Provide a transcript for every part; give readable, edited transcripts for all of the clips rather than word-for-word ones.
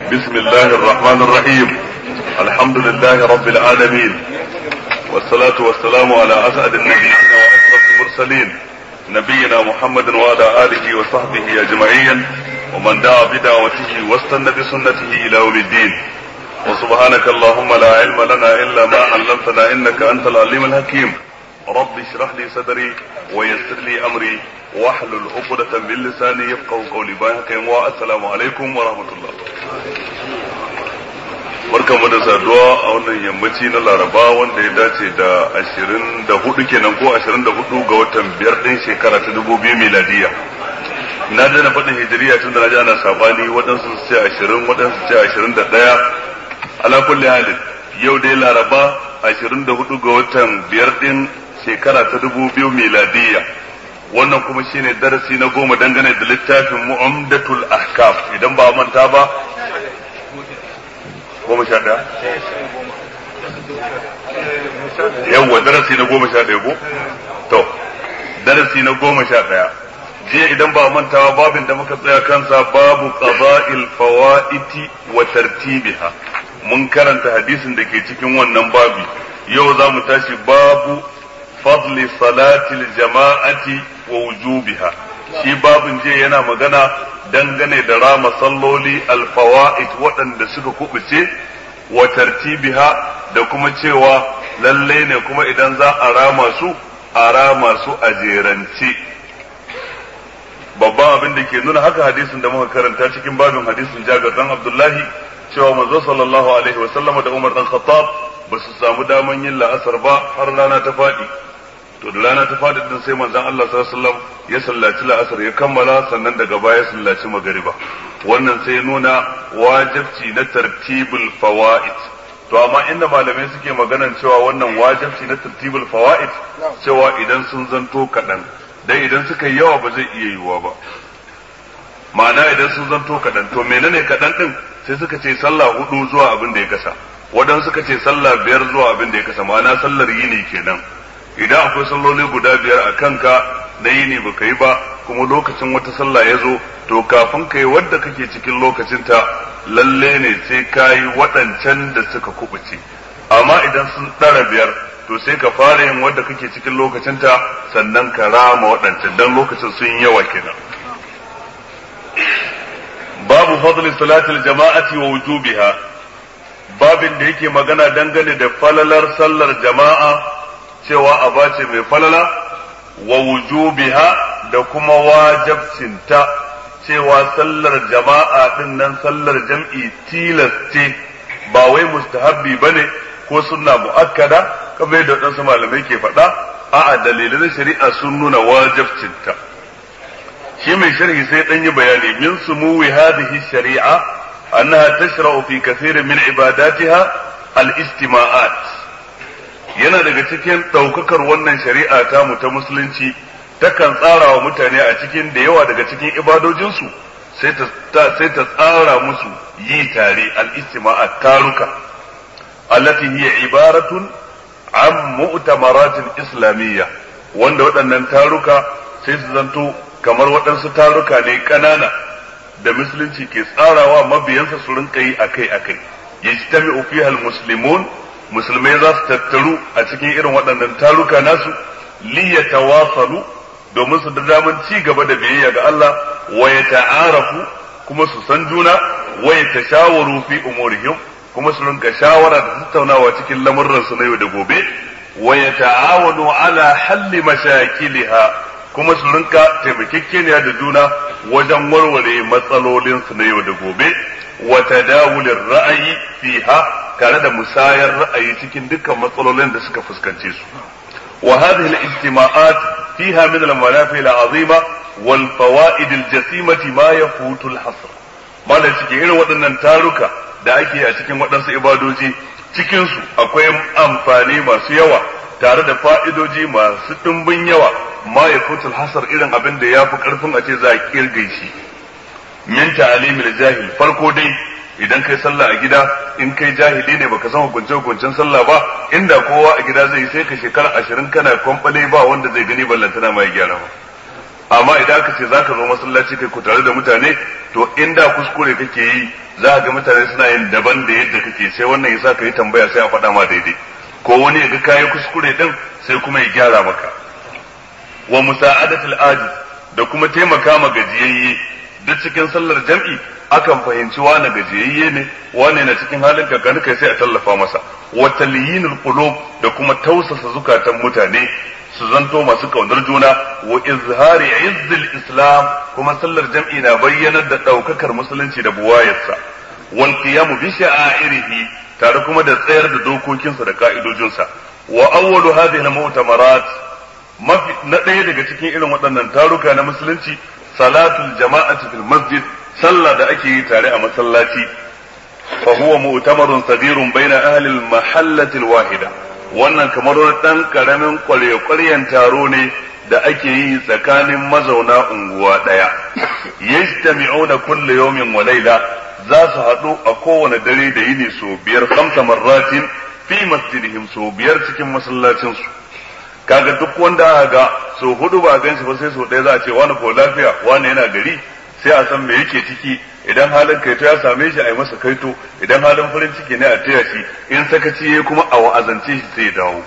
بسم الله الرحمن الرحيم. الحمد لله رب العالمين، والصلاة والسلام على أسعد النبيين وأشرف المرسلين نبينا محمد وعلى آله وصحبه أجمعين ومن دعا بدعوته واستنى بسنته إلى يوم الدين. وسبحانك اللهم لا علم لنا إلا ما علمتنا إنك أنت العليم الحكيم. رب اشرح لي صدري ويسر لي أمري واحلل عقدة من لساني يفقهوا قولي. السلام عليكم ورحمة الله. barkamu da saduwa a wannan yammaci na Laraba wanda ya dace da 24 kenan ko 24 ga watan 5 din shekara ta 2000 miladiya. Na da na faɗin hijiriya tun da na ji ana sabani, waɗansu su ce 20, waɗansu su ce 21. Ala kulli halin yau dai Laraba 24 ga watan 5 din shekara ta 2000 miladiya. Wannan kuma shine darasi na 10 dangane da littafin Mu'amdatul Ahkam. Idan ba manta ba 11 yawwa darasi na 11 ko to darasi na 11 jiya idan ba mantawa babin da muka tsaya kansa babu qada'il fawaiti wa tartibiha. mun karanta hadisin da ke cikin wannan babi. yau za mu tashi babu fadli salatil jama'ati wa wujubiha. shi babin jiya yana magana dangane da rama salloli alfawa'id waɗanda suka kubuce wa tartibiha, da kuma cewa lalle ne kuma idan za a rama su a jerance. babban abin da ke nuna haka hadisin da muka karanta cikin babin hadisin Jabir dan Abdullahi cewa manzo sallallahu alaihi wa sallama da Umar dan Khattab ba su samu daman yin la'asar ba har rana ta faɗi. to da rana ta faɗi din sai manzon Allah sallallahu alaihi wasallam ya sallaci la'asar ya kammala, sannan daga baya ya sallaci magariba. wannan sai nuna wajibci na tartibul fawaid. to amma inda malamai suke maganan cewa wannan wajibci na tartibul fawaid cewa idan sun zanto kadan, dai idan suka yi yawa ba zai iya yiwuwa ba. ma'ana idan sun zanto kadan, to menene kadan din? sai suka ce sallah 4 zuwa abin da ya kasa, wadan suka ce sallah 5 zuwa abin da ya kasa, ma'ana sallar yini kenan. idan akwai salloli guda 5 a kanka na yini baka yi ba, kuma lokacin wata sallah ya zo, to kafin ka yi wadda kake cikin lokacinta lalle ne sai ka yi waɗancan da suka kubuce. amma idan sun ɗara 5 to sai ka fara yin wadda kake cikin lokacinta sannan ka rama waɗancan, dan lokacin sun yi yawa kenan. babu fadli salatil jama'ati wa wujubiha. babin da yake magana dangane da falalar sallar jama'a cewa aba ce mai falala, wa wujubiha da kuma wajibcinta cewa sallar jama'a din nan sallar jam'i tilasce, ba wai mustahabbi bane ko sunna muakkada kamar da wadansu malamai ke faɗa. a'a dalilan shari'a sun nuna wajibcinta. shi mai sharhi sai dan yi bayani min sumuwi hadhihi shari'a annaha tashra'u fi kathirin min ibadatiha al-istima'at. yana daga cikin ɗaukakar wannan shari'a ta mu ta musulunci, takan tsara wa mutane a cikin da yawa daga cikin ibadojinsu sai ta tsara musu yi tare, al-istima'at, taruka allati hiya ibaratun an mu'tamaratin islamiyya, wanda waɗannan taruka sai su zanto kamar waɗansu taruka ne ƙanana da musulunci ke tsarawa mabiyansa su rinka yi akai-akai. yajtami'u fiha al-muslimun, musulmai za su tattaru a cikin irin waɗannan taruka nasu liyatawasalu, domin su da daman ci gaba da biyayya ga Allah, wa yata'arafu, kuma su san juna, wa yatashawaru fi umurihim, kuma su rinka shawara da tattaunawa cikin lamurran su na yau da gobe, wa yata'awanu ala halli mashakiliha, kuma su rinka taimakekeniya da juna wajen warware matsalolin su na yau da gobe, wa tadawulir ra'ayi fiha, tare da musayar ra'ayi cikin dukkan matsalolin da suka fuskance su. wa hadhihi al-ijtima'at fiha min al-manafi' al-'azima wal fawaid al-jasimati ma yafutu al-hasr. malai cikin irin waɗannan taruka da ake a cikin waɗansu ibadoji, cikin su akwai amfani masu yawa tare da fa'idoji masu dimbin yawa, ma yafutu al-hasr, irin abin da yafi karfin a ce za a kirge shi. min ta'limil jahil, farko dai idan kai sallah a gida, in kai jahili ne baka san hukuncen sallah ba, inda kowa a gida zai sai ka shekara 20 kana kwamfale ba wanda zai gani ballantana mai gyara ba. amma idan aka ce zaka zo masallaci kai ku tare da mutane to inda kuskure kake yi za ga mutane suna yin daban da yadda kake sai wannan yasa ka yi tambaya sai a faɗa ma daidai ko wani ya ga kayi kuskure din sai kuma ya gyara maka. Wa musa'adatul ajiz da kuma taimaka ma gajiyayye duk cikin sallar jam'i akan fahimci wani gajiyayye ne wani na cikin halin kakani kai sai a tallafa masa. Wa talyinul qulub da kuma tausasa zukatan mutane su zanto masu kaunar juna. Wa izhari izzil islam kuma sallar jam'i na bayyanar da daukakar musulunci da buwayarsa. Wal qiyamu bi sha'airihi tare kuma da tsayar da dokokinsa da ka'idojinsa. Wa awwalu hadhihi al-mu'tamarat na ɗaya daga cikin irin waɗannan taruka na musulunci salatul jama'ati fil masjid, sallah da ake yi tare a masallaci. fa huwa mu'tamarun sabirun baina ahli al-mahallati al-wahida, wannan kamar wani dan karamin ƙwaryen taro ne da ake yi tsakanin mazauna unguwa ɗaya. Yajtami'una kullu yawmin wa layla, za su haɗu a kowane dare da yini so biyar 5 marratin fi masjidihim, so biyar cikin masallacinsu. Kaga duk wanda aka ga so 4 ba ganshi ba sai so ɗaya za a ce wani ko lafiya wani yana gari, sai a san me yake ciki. Idan halin kaito ya same shi a yi masa kaito, idan halin farin ciki ne a taya shi, in sakaci ya kuma a wa'azance shi sai ya dawo.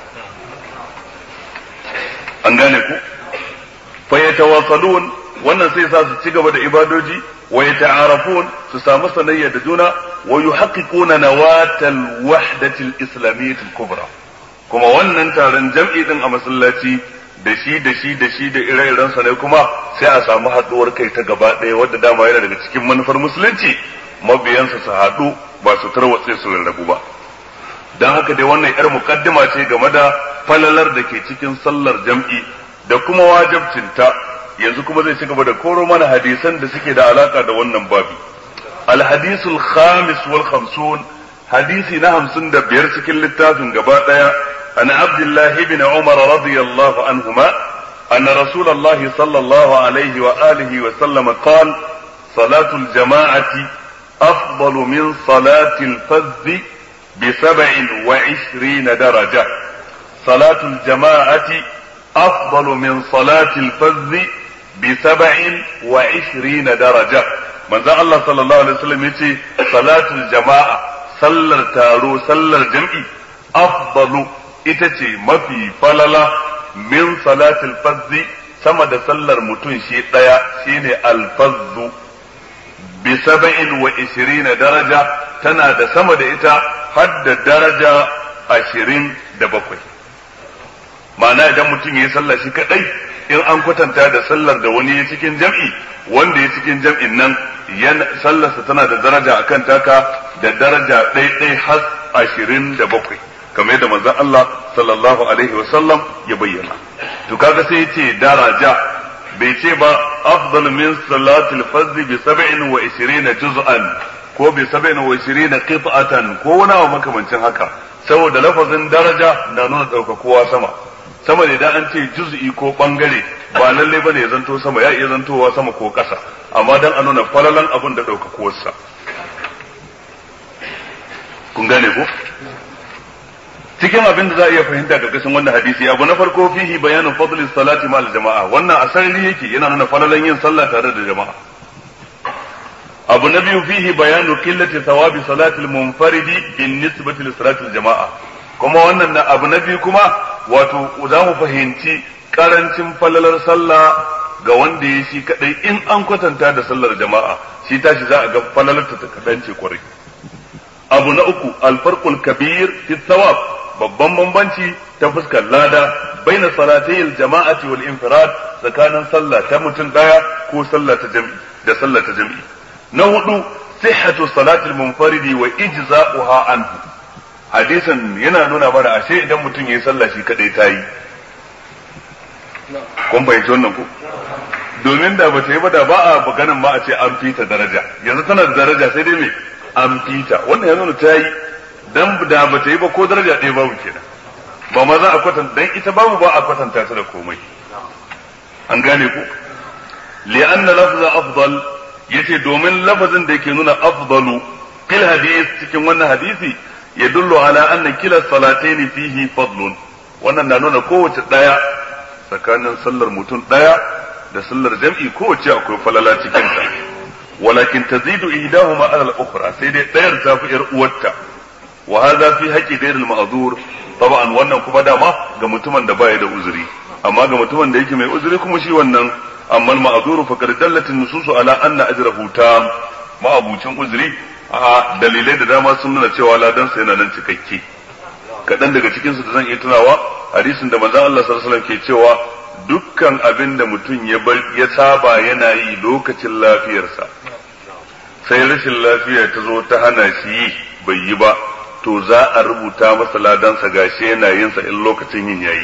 An gane ku? Fa yatawassalun, wannan sai sa su ci gaba da ibadoji, wa yata'arafun, su samu sanayya da juna, wa yuhaqqiquna nawatal wahdatil islamiyyah kubra. Kuma wannan taron jam'i din a masallaci da shi da ire-iren sa ne kuma sai a samu haɗuwar kai ta gaba ɗaya wadda dama yana daga cikin manufar musulunci, mabiyansa su haɗu ba su tarwatse su rarrabu ba. Dan haka dai wannan yar muqaddima ce game da falalar da ke cikin sallar jam'i da kuma wajibcinta. Yanzu kuma zai ci gaba da koro mana hadisan da suke da alaka da wannan babi. Al-hadisul khamis wal khamsun, hadisi na 55 cikin littafin gaba ɗaya. عن عبد الله بن عمر رضي الله عنهما أن رسول الله صلى الله عليه وآله وسلم قال صلاة الجماعة أفضل من صلاة الفذ ب27 درجة. صلاة الجماعة أفضل من صلاة الفذ ب27 درجة. من ذا الله صلى الله عليه وسلم يقول صلاة الجماعة صلى تارو صلى الجمع أفضل ita ce mafi falala min salatul fazzi sama da sallar mutum shi daya shine alfazzu bi 27 daraja, tana da sama da ita har da daraja 27. ma'ana idan mutum yayi sallah shi kadai, in an kwatanta da sallar da wani ya cikin jam'i, wanda ya cikin jam'in nan sallarsa tana da daraja akan taka da daraja ɗaiɗai har 27, kamar yadda manzon Allah sallallahu alaihi wasallam ya bayyana. To kaga sai yace daraja, bai ce ba afdal min salatil fazz bi 27 juz'an ko bi 27 qit'atan ko wani abu makamancin haka, saboda lafazin daraja na nuna daukakowa sama da idan an ce juz'i ko bangare ba lalle bane ya zanto sama, ya iya zantowa sama ko kasa, amma dan a nuna falalan abin da daukakowarsa. Kun gane ko? Cikin abin da za a iya fahimta karkashin wannan hadisi, abu na farko fihi bayanin fadlis salati ma'al jama'a, wannan asali yake yana nuna falalan yin sallah tare da jama'a. Abu na biyu fihi bayanu qillati thawabi salatil munfaridi bin nisbati li salatil jama'a, kuma wannan abu na biyu kuma wato za mu fahimci karancin falalar sallah ga wanda ya shi kadai in an kwatanta da sallar jama'a, shi tashi za a ga falalar ta kadance kwarai. Abu na uku alfarqul kabir fi thawab, babban bambanci ta fuskar lada baina salatayil jama'ati wal infirad, tsakanin sallah ta mutum daya ko sallah ta jami'i da sallah ta jami'i. Na hudu sihhatu salatil munfaridi wa ijza'uha anhu, hadisin yana nuna mana ashe idan mutum yayi sallah shi kadai tayi. Kun fahimci wannan ko? Domin da bata yi ba da ba a maganan ma a ce an fita daraja, yanzu tana da daraja sai dai me an fita, wannan ya nuna tayi. Dan da ba ta yi ba ko daraja ɗaya babu kenan, ba ma za a kwatanta, dan ita babu ba a kwatanta ta da komai. An gane ku? Li'anna lafza afdal, yace domin lafazin da yake nuna afdalu fil hadith cikin wannan hadisi yadullu ala anna kila salataini fihi fadlun, wannan na nuna kowace daya tsakanin sallar mutum daya da sallar jam'i kowace akwai falala cikin ta walakin tazidu ihdahuma ala al-ukhra sai dai ɗayar ta fi yar uwarta wa hadha fi haqqi ghayr al-ma'dhur taban wannan kuma dama ga mutumin da baya da uzuri amma ga mutumin da yake mai uzuri kuma shi wannan amma al-ma'dhur fa qad dallat an-nusus ala anna ajrahu tam ma'abucin uzuri a dalilai da dama sun nuna cewa ladan sa yana nan cikakke kadan daga cikin su da zan iya tunawa hadisin da manzon Allah sallallahu alaihi wasallam ke cewa dukkan abin da mutum ya saba yana yi lokacin lafiyarsa sai rashin lafiya ta zo ta hana shi yi bai yi ba to za a rubuta masa ladansa gashi yana yin sa in lokacin yin yayi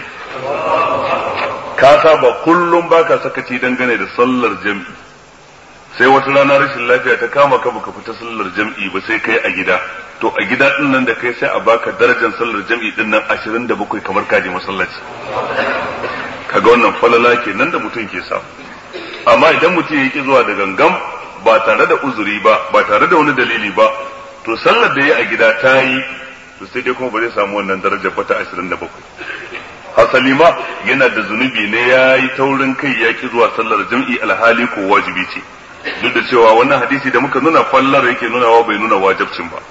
ka saba kullum baka sakaci dangane da sallar jam'i sai wata rana rashin lafiya ta kama ka baka fita sallar jam'i ba sai kai a gida to a gida din nan da kai sai a baka darajar sallar jam'i din nan 27 kamar kaje masallaci kaga wannan falala kenan da mutum ke samu amma idan mutum yake zuwa da gangam ba tare da uzuri ba tare da wani dalili ba to sallar da yayi a gida ta yi to sai dai kuma ba zai samu wannan darajar ba ta 27 hasali ma yana da zunubi ne yayi taurin kai yaki zuwa sallar jam'i alhali ko wajibi ce duk da cewa wannan hadisi da muka nuna fallar yake nunawa bai nuna wajibcin ba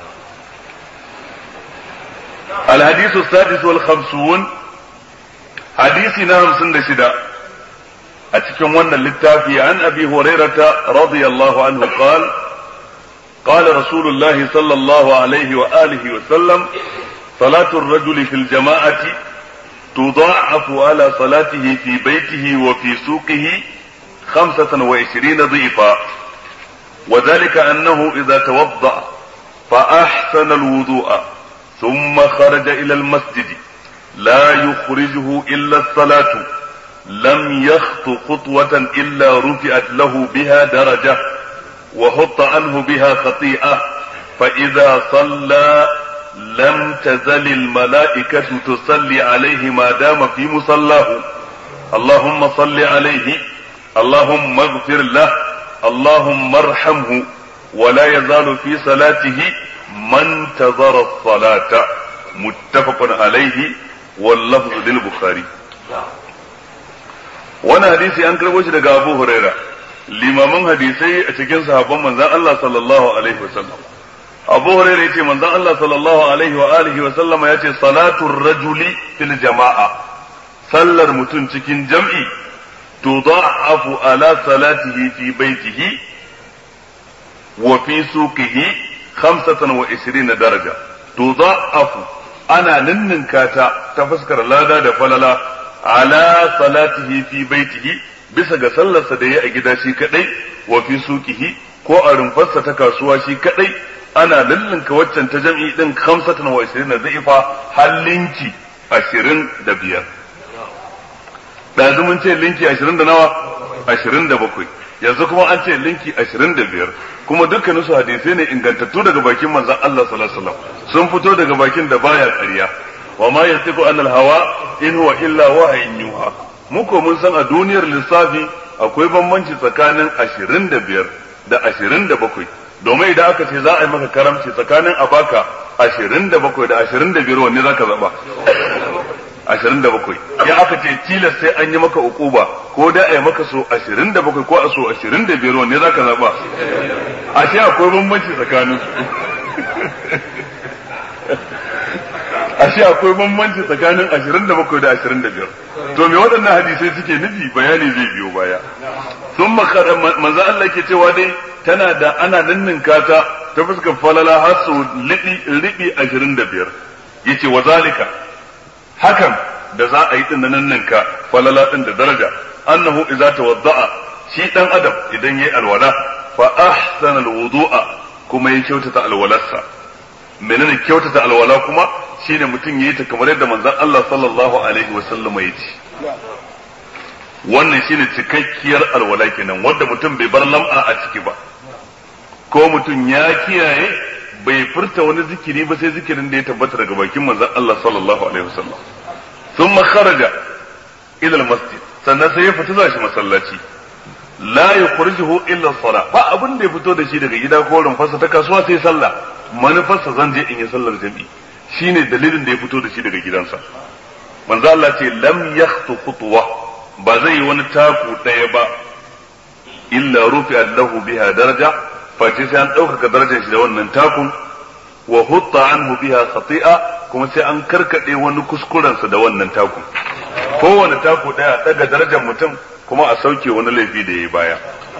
الحديث السادس والخمسون حديثنا 56 أتكلم وانا للتافي عن أبي هريرة رضي الله عنه قال رسول الله صلى الله عليه وآله وسلم صلاة الرجل في الجماعة تضاعف على صلاته في بيته وفي سوقه 25 ضعفا وذلك أنه إذا توضأ فأحسن الوضوء ثم خرج إلى المسجد لا يخرجه إلا الصلاة لم يخط خطوة إلا رفعت له بها درجة وحط عنه بها خطيئة فإذا صلى لم تزل الملائكة تصلي عليه ما دام في مصلاه اللهم صل عليه اللهم اغفر له اللهم ارحمه ولا يزال في صلاته من انتظر الصلاة متفق عليه واللفظ للبخاري وانا حديثي an karbo shi daga Abu Huraira limamin hadisai a cikin sahabban manzon Allah sallallahu alaihi wasallam Abu Huraira yace manzon Allah sallallahu alaihi wa alihi wa sallama yace salatul rajuli fil jama'a sallar mutum cikin jam'i tudha'afu ala salatihi fi baitihi wa fi suqihi 25 daraja tudha'afu ana ninninka ta fuskar lada da falala ala salatihi fi baitihi bisa ga sallarsa da yayi a gida shi kadai wa fi suqihi ko a rumfarsa ta kasuwa shi kadai ana ninninka waccan ta jam'i din 25 zaifa hallinki 25 da mun ce linki 20 da nawa 27 yanzu kuma an ce linki 25 kuma dukkanin su hadisi ne ingantattu daga bakin manzon Allah sallallahu alaihi wasallam sun fito daga bakin da baya ƙarya wa ma yantiqu anil hawa in huwa illa wahyun yuha muko mun san a duniyar lissafi akwai bambanci tsakanin 25 da 27 domin idan aka ce za a yi maka karamci tsakanin a baka 27 da 25 wanne zaka zaba 27 ya aka ce tilas sai an yi maka ukuba ko da a yi maka so 27 ko a so 25 wanne zaka zaba a ce akwai bambanci tsakanin ashe akwai bambanci tsakanin 27 da 25 to me waɗannan hadisai suke nufi bayani zai biyo baya sun makara manzo Allah ke cewa dai tana da ana ninninka ta fuskar falala har su ribi 25 yace wa zalika hakan da za a yi din ninninka falala din da daraja annahu idza tawadda'a shi dan adam idan yayi alwala fa ahsana alwudu'a kuma ya kyautata alwalarsa menene kyautata alwala kuma shine mutum yayi ta kamar yadda manzon Allah sallallahu alaihi wasallam ya ce wannan shine cikakkiyar alwala kenan wanda mutum bai bar lam'a a ciki ba ko mutum ya kiyaye bai furta wani zikiri ba sai zikirin da ya tabbata daga bakin manzon Allah sallallahu alaihi wasallam thumma kharaja ila almasjid sannan sai ya fita zashi masallaci la yukhrijuhu illa as-salah ba abin da ya fito da shi daga gida ko rumfarsa ta kasuwa sai sallah manufarsa zan je in yi sallar jami'i shine dalilin da ya fito da shi daga gidansa manzo Allah ce lam yakhtu khutwa ba zai yi wani taku ɗaya ba illa rufi'at lahu biha daraja face sai an ɗaukaka darajar shi da wannan takun wa hutta anhu biha khati'a kuma sai an karkade wani kuskurensa da wannan takun kowane taku ɗaya daga darajar mutum kuma a sauke wani laifi da yayi baya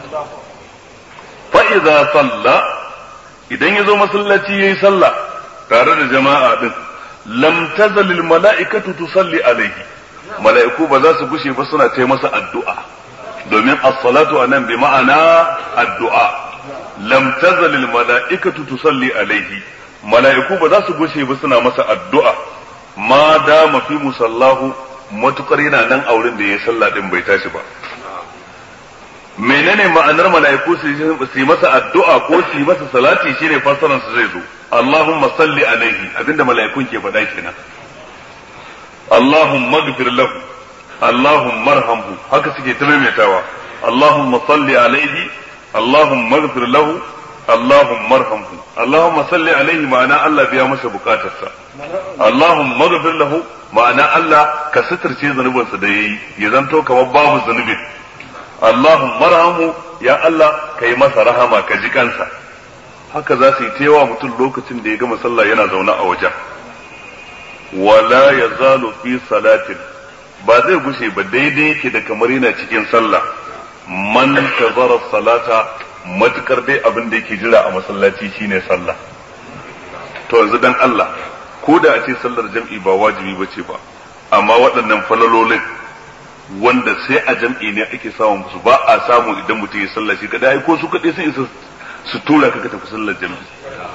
fa idza salla idan yazo masallaci yayi sallah tare da jama'a din lam tazal al mala'ikatu tusalli alayhi mala'iku ba za su gushe ba suna ta masa addu'a domin as-salatu anan bi ma'ana addu'a lam tazal al mala'ikatu tusalli alayhi mala'iku ba za su gushe ba suna masa addu'a ma dama fi musallahu matukar yana nan a wurin da ya sallah din bai tashi ba menene ma'anar mala'iku su yi masa addu'a ko su yi masa salati shine fassarar su zai zo Allahumma salli alaihi abinda mala'ikun ke faɗa kenan Allahumma ighfir lahu Allahumma arhamhu haka suke ta maimaitawa Allahumma salli alaihi Allahumma ighfir lahu Allahumma arhamhu Allahumma salli alaihi ma'ana Allah biya masa bukatarsa Allahumma ighfir lahu ma'ana Allah ka suturce zanubansa da yayi ya zanto kamar babu zanubin Allahumma arhamhu ya Allah kai masa rahama ka ji kansa haka za su yi tewa mutum lokacin da ya gama sallah yana zaune a wajen wala yazalu fi salatin ba zai gushe ba daidai yake da kamar yana cikin sallah man tazara salata matukar dai abin da yake jira a masallaci shine sallah to yanzu dan Allah ko da a ce sallar jam'i ba wajibi bace ba amma waɗannan falalolin wanda sai a jam'i ne ake samun su ba a samu idan mutum ya sallah shi kadai ko su kadai sun isa su tura ka tafi sallar jam'i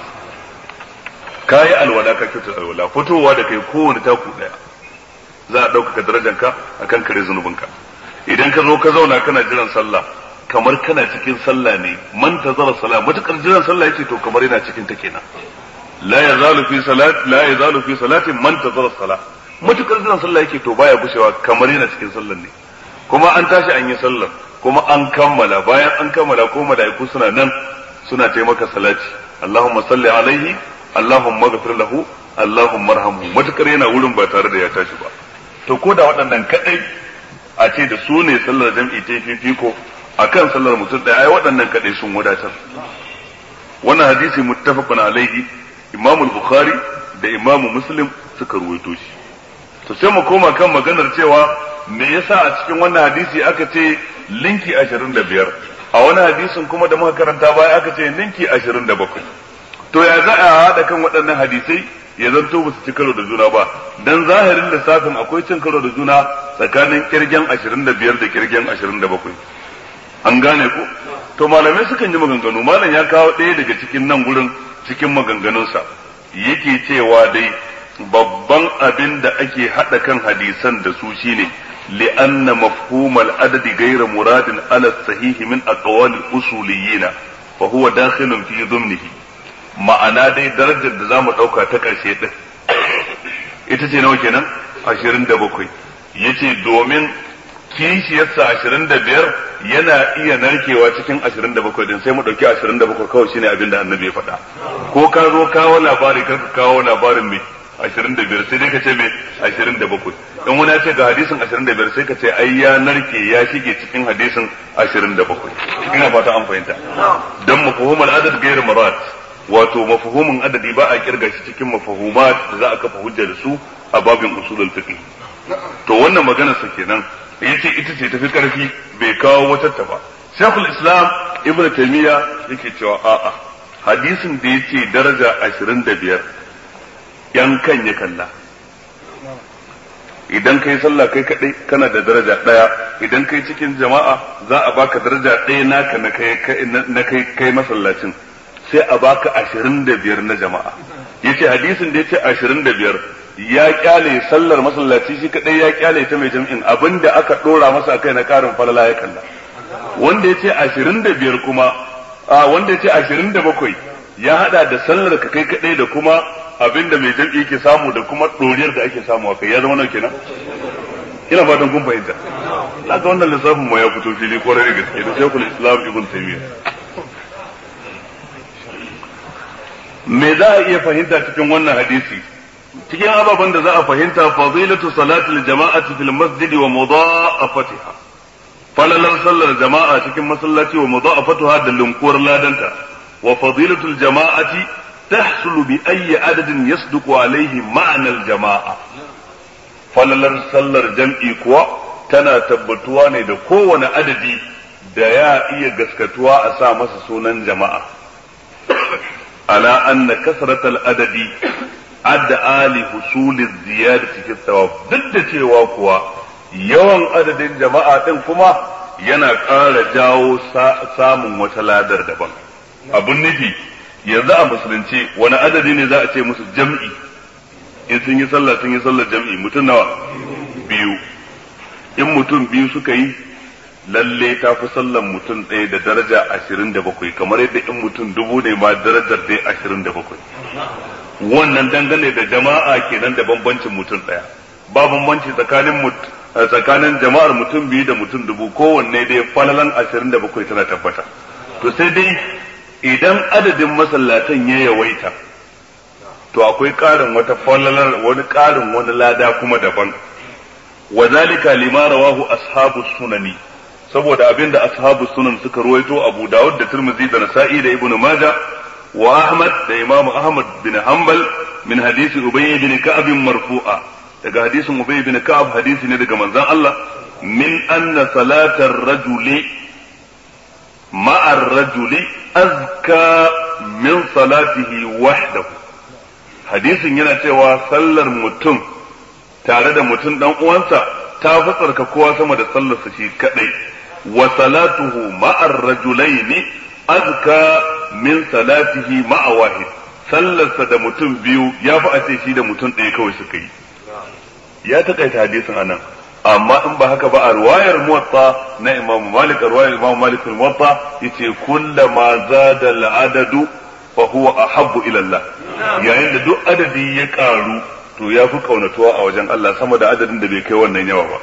kayi alwala ka kyautar alwala fitowa da kai kowane taku daya za a ɗaukaka darajanka akan kare zunubinka idan ka zo ka zauna kana jiran sallah kamar kana cikin sallah ne man tazara salat matakar jiran sallah yake to kamar yana cikin ta kenan la yazalu fi salatin man tazara salat matakar jiran sallah yake to baya gushewa kamar yana cikin sallah ne kuma an tashi an yi sallar kuma an kammala bayan an kammala ko malaiku suna nan suna taimaka salati Allahumma salli alaihi Allahumma ghfir lahu Allahumma arhamhu matakar yana wurin ba tare da ya tashi ba to ko da waɗannan kadai a ce da su ne sallar jam'i ta fifiko akan sallar mutum ɗaya ai waɗannan kadai sun wadatar wannan hadisi muttafaqun alaihi Imam al-Bukhari da Imam Muslim suka ruwaito shi to sai mu koma kan maganar cewa me yasa a cikin wannan hadisi aka ce linki 25 a wani hadisin kuma da muka karanta baya aka ce linki 27 to ya za a hada kan waɗannan hadisai ya zanto ba su ci karo da juna ba dan zahirin lissafin akwai cin karo da juna tsakanin kirgen 25 da kirgen 27 an gane ko to malamai sukan yi maganganu malam ya kawo ɗaya daga cikin nan gurin cikin maganganunsa yake cewa dai babban abin da ake hada kan hadisan da su shine li'anna mafhumal adadi ghayra muradin ala sahihi min aqwal usuliyina fa huwa dakhilun fi dhumnihi ma'ana dai darajar da zamu dauka ta karshe din ita ce nawa kenan 27 yace domin kishiyarsa 25 yana iya narkewa cikin 27 din sai mu dauki 27 kawai shine abin da annabi ya faɗa ko ka zo kawo labari kar ka kawo labarin mai 25 sai dai ka ce mai 27 in wani ya ce ga hadisin 25 sai ka ce ai ya narke ya shige cikin hadisin 27 ina fata an fahimta dan mafhumul adad ghayr murad wato mafhumin adadi ba a kirga shi cikin mafhumat da za a kafa hujja da su a babin usulul fiqh to wannan maganar sa kenan yace ita ce tafi karfi bai kawo wata ta ba Sheikhul Islam Ibn Taymiyyah yake cewa a'a hadisin da yace daraja 25 yan kan ya kalla idan kai sallah kai kadai kana da daraja daya idan kai cikin jama'a za a baka daraja daya naka na kai masallacin sai a baka 25 na jama'a yace hadisin da yace 25 ya kyale sallar masallaci shi kadai ya kyale ta mai jami'in abinda aka dora masa akai na karin falala ya kalla wanda yace 25 kuma wanda yace 27 ya hada da sallar ka kai kadai da kuma abinda mai jami'i yake samu da kuma doriyar da ake samu akai ya zama nawa kenan ina fatan kun fahimta ga wannan lissafin mu ya fito fili kwarai da gaske da Sheikhul Islam Ibn Taymiyyah me za a iya fahimta cikin wannan hadisi cikin ababen da za a fahimta fadilatu salatul jama'ati fil masjid wa mudha'afatiha falalar sallar jama'a cikin masallaci wa mudha'afatuha da lunkuwar ladanta wa fadilatul jama'ati tahsulu bi ayyi adadin yasduqu alayhi ma'na al jama'a falalar sallar jam'i kuwa tana tabbatuwa ne da kowane adadi da ya iya gaskatuwa a sa masa sunan jama'a ala anna kasratal adadi adda li husuli ziyadati fi thawab duk da cewa kuwa yawan adadin jama'a din kuma yana ƙara jawo samun wata ladar daban abun nufi yanzu a musulunci wani adadi ne za a ce musu jam'i in sun yi sallah jam'i mutum nawa biyu in mutum biyu suka yi lalle ta fi sallan mutum ɗaya da daraja 27 kamar yadda in mutum 1000 ne ma darajar dai 27 wannan dangane da jama'a kenan da bambancin mutum ɗaya ba bambanci tsakanin jama'ar mutum biyu da mutum 1000 kowanne dai falalan 27 tana tabbata to sai dai idan adadin masallatan ya yawaita to akwai ƙarin wata falalar wani lada kuma daban wa zalika lima rawahu ashabu sunani saboda abinda ashabu sunan suka ruwaito Abu Dawud da Tirmidhi da Nasa'i da Ibn Majah wa Ahmad da Imam Ahmad bin Hanbal min hadisi Ubay bin Ka'ab marfu'a daga hadisin Ubay bin Ka'ab hadisi ne daga manzon Allah min anna salatar rajuli ma'ar rajuli azka min salatihi wahdahu hadisin yana cewa sallar mutum tare da mutum dan uwansa ta fi tsarkakowa sama da sallarsa shi kadai wa salatuhu ma'ar rajulaini azka min salatihi ma'a wahid sallarsa da mutum biyu ya fi a ce shi da mutum ɗaya kawai suka yi ya taƙaita hadisin anan amma in ba haka ba a ruwayar muwatta na Imam Malik ruwayar Imam Malik al-Muwatta yace kullama zada al-adadu fa huwa ahabbu ila Allah yayin da duk adadi ya karu to ya fi kaunatuwa a wajen Allah sama da adadin da bai kai wannan yawa ba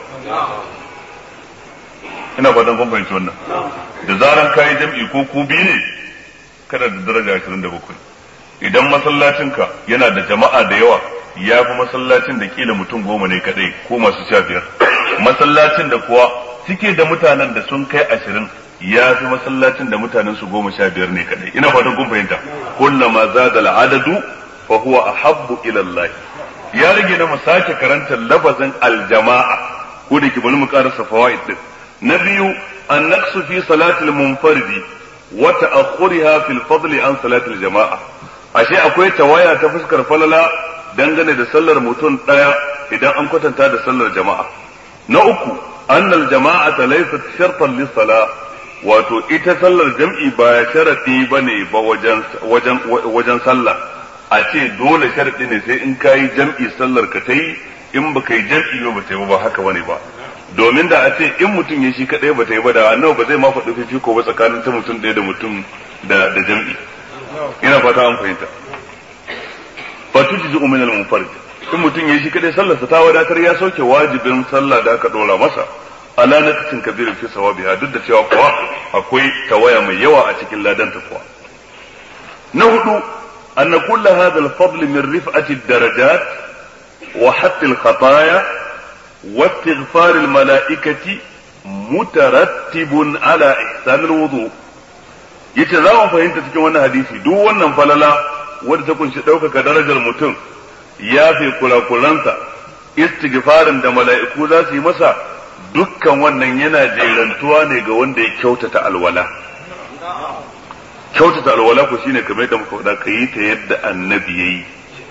ina fatan kun fahimci wannan da zaran kai jam'i ko ku bi ne kada da daraja 27 idan masallacinka yana da jama'a da yawa ya fi masallacin da kila mutum 10 ne kadai ko masu 15 masallacin da kuwa suke da mutanen da sun kai 20 ya fi masallacin da mutanen su 15 ne kadai ina fatan kun fahimta kullama zada al-adadu fa huwa ahabbu ila Allah ya rage na mu sake karantar lafazin aljama'a ko da ke bari mu karasa fawaid din na biyu an-naqsu fi salatil munfaridi wa ta'akhkhuriha fil fadli an salatil jama'a ashe akwai tawaya ta fuskar falala dangane da sallar mutum daya idan an kwatanta da sallar jama'a na uku annal jama'ata laysat shartan lis-salah wato ita sallar jam'i ba sharadi bane ba wajen sallah a ce dole sharadi ne sai in kayi jam'i sallar ka tayi in baka yi jam'i ba ta yi ba haka bane ba domin da a ce in mutum ya shi kadai ba ta yi ba da annabi ba zai ma faɗi fifiko ba tsakanin ta mutum ɗaya da mutum da jam'i ina fata an fahimta fa tujzu min al-munfarid in mutum ya shi kadai sallar sa ta wadatar ya sauke wajibin sallah da aka dora masa ala nakatin kabirin fi sawabiha duk da cewa kuwa akwai tawaya mai yawa a cikin ladan ta kuwa na hudu anna kullu hadha al-fadl min rif'ati ad-darajat wa hatt al-khataya wa istighfar al-mala'ikati mutarattibun ala ihsan al-wudu yace za mu fahimta cikin wannan hadisi duk wannan falala wanda ta kunshi ɗaukaka darajar mutum ya fi kulakulansa istighfarin da mala'iku za su yi masa dukkan wannan yana jerantuwa ne ga wanda ya kyautata alwala kyautata alwala ko shine kamar yadda muka faɗa kayi ta yadda annabi yayi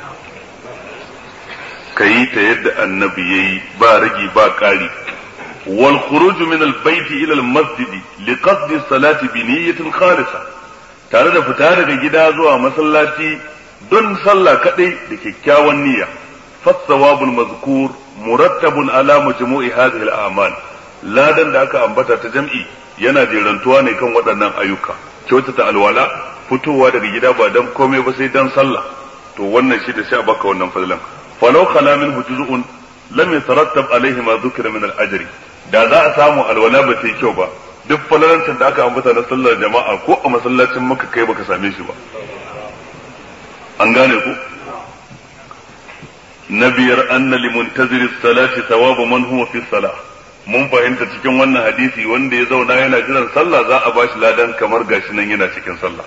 kayi ta yadda annabi yayi ba ragi ba ƙari wal khuruj min al bayt ila al masjid li qasd as salati bi niyyatin khalisa tare da fita daga gida zuwa masallaci don sallah kadai da kyakkyawan niyya fasawabul mazkur murattabun ala majmu'i hadhihi al-a'mal ladan da aka ambata ta jam'i yana jerantuwa ne kan waɗannan ayyuka kyautata alwala fitowa daga gida ba dan komai ba sai dan sallah to wannan shi da sha baka wannan fadlan falau khala min hujuzun lam yatarattab alayhi ma dhukira min al-ajri da za a samu alwala ba sai kyau ba duk falalancin da aka ambata na sallar jama'a ko a masallacin maka kai baka same shi ba an gane ku nabiyar anna limuntaziri salati thawabu man huwa fi salah. Mun fahimta cikin wannan hadisi wanda ya zauna yana jiran sallah za a bashi ladan kamar gashi nan yana cikin sallah.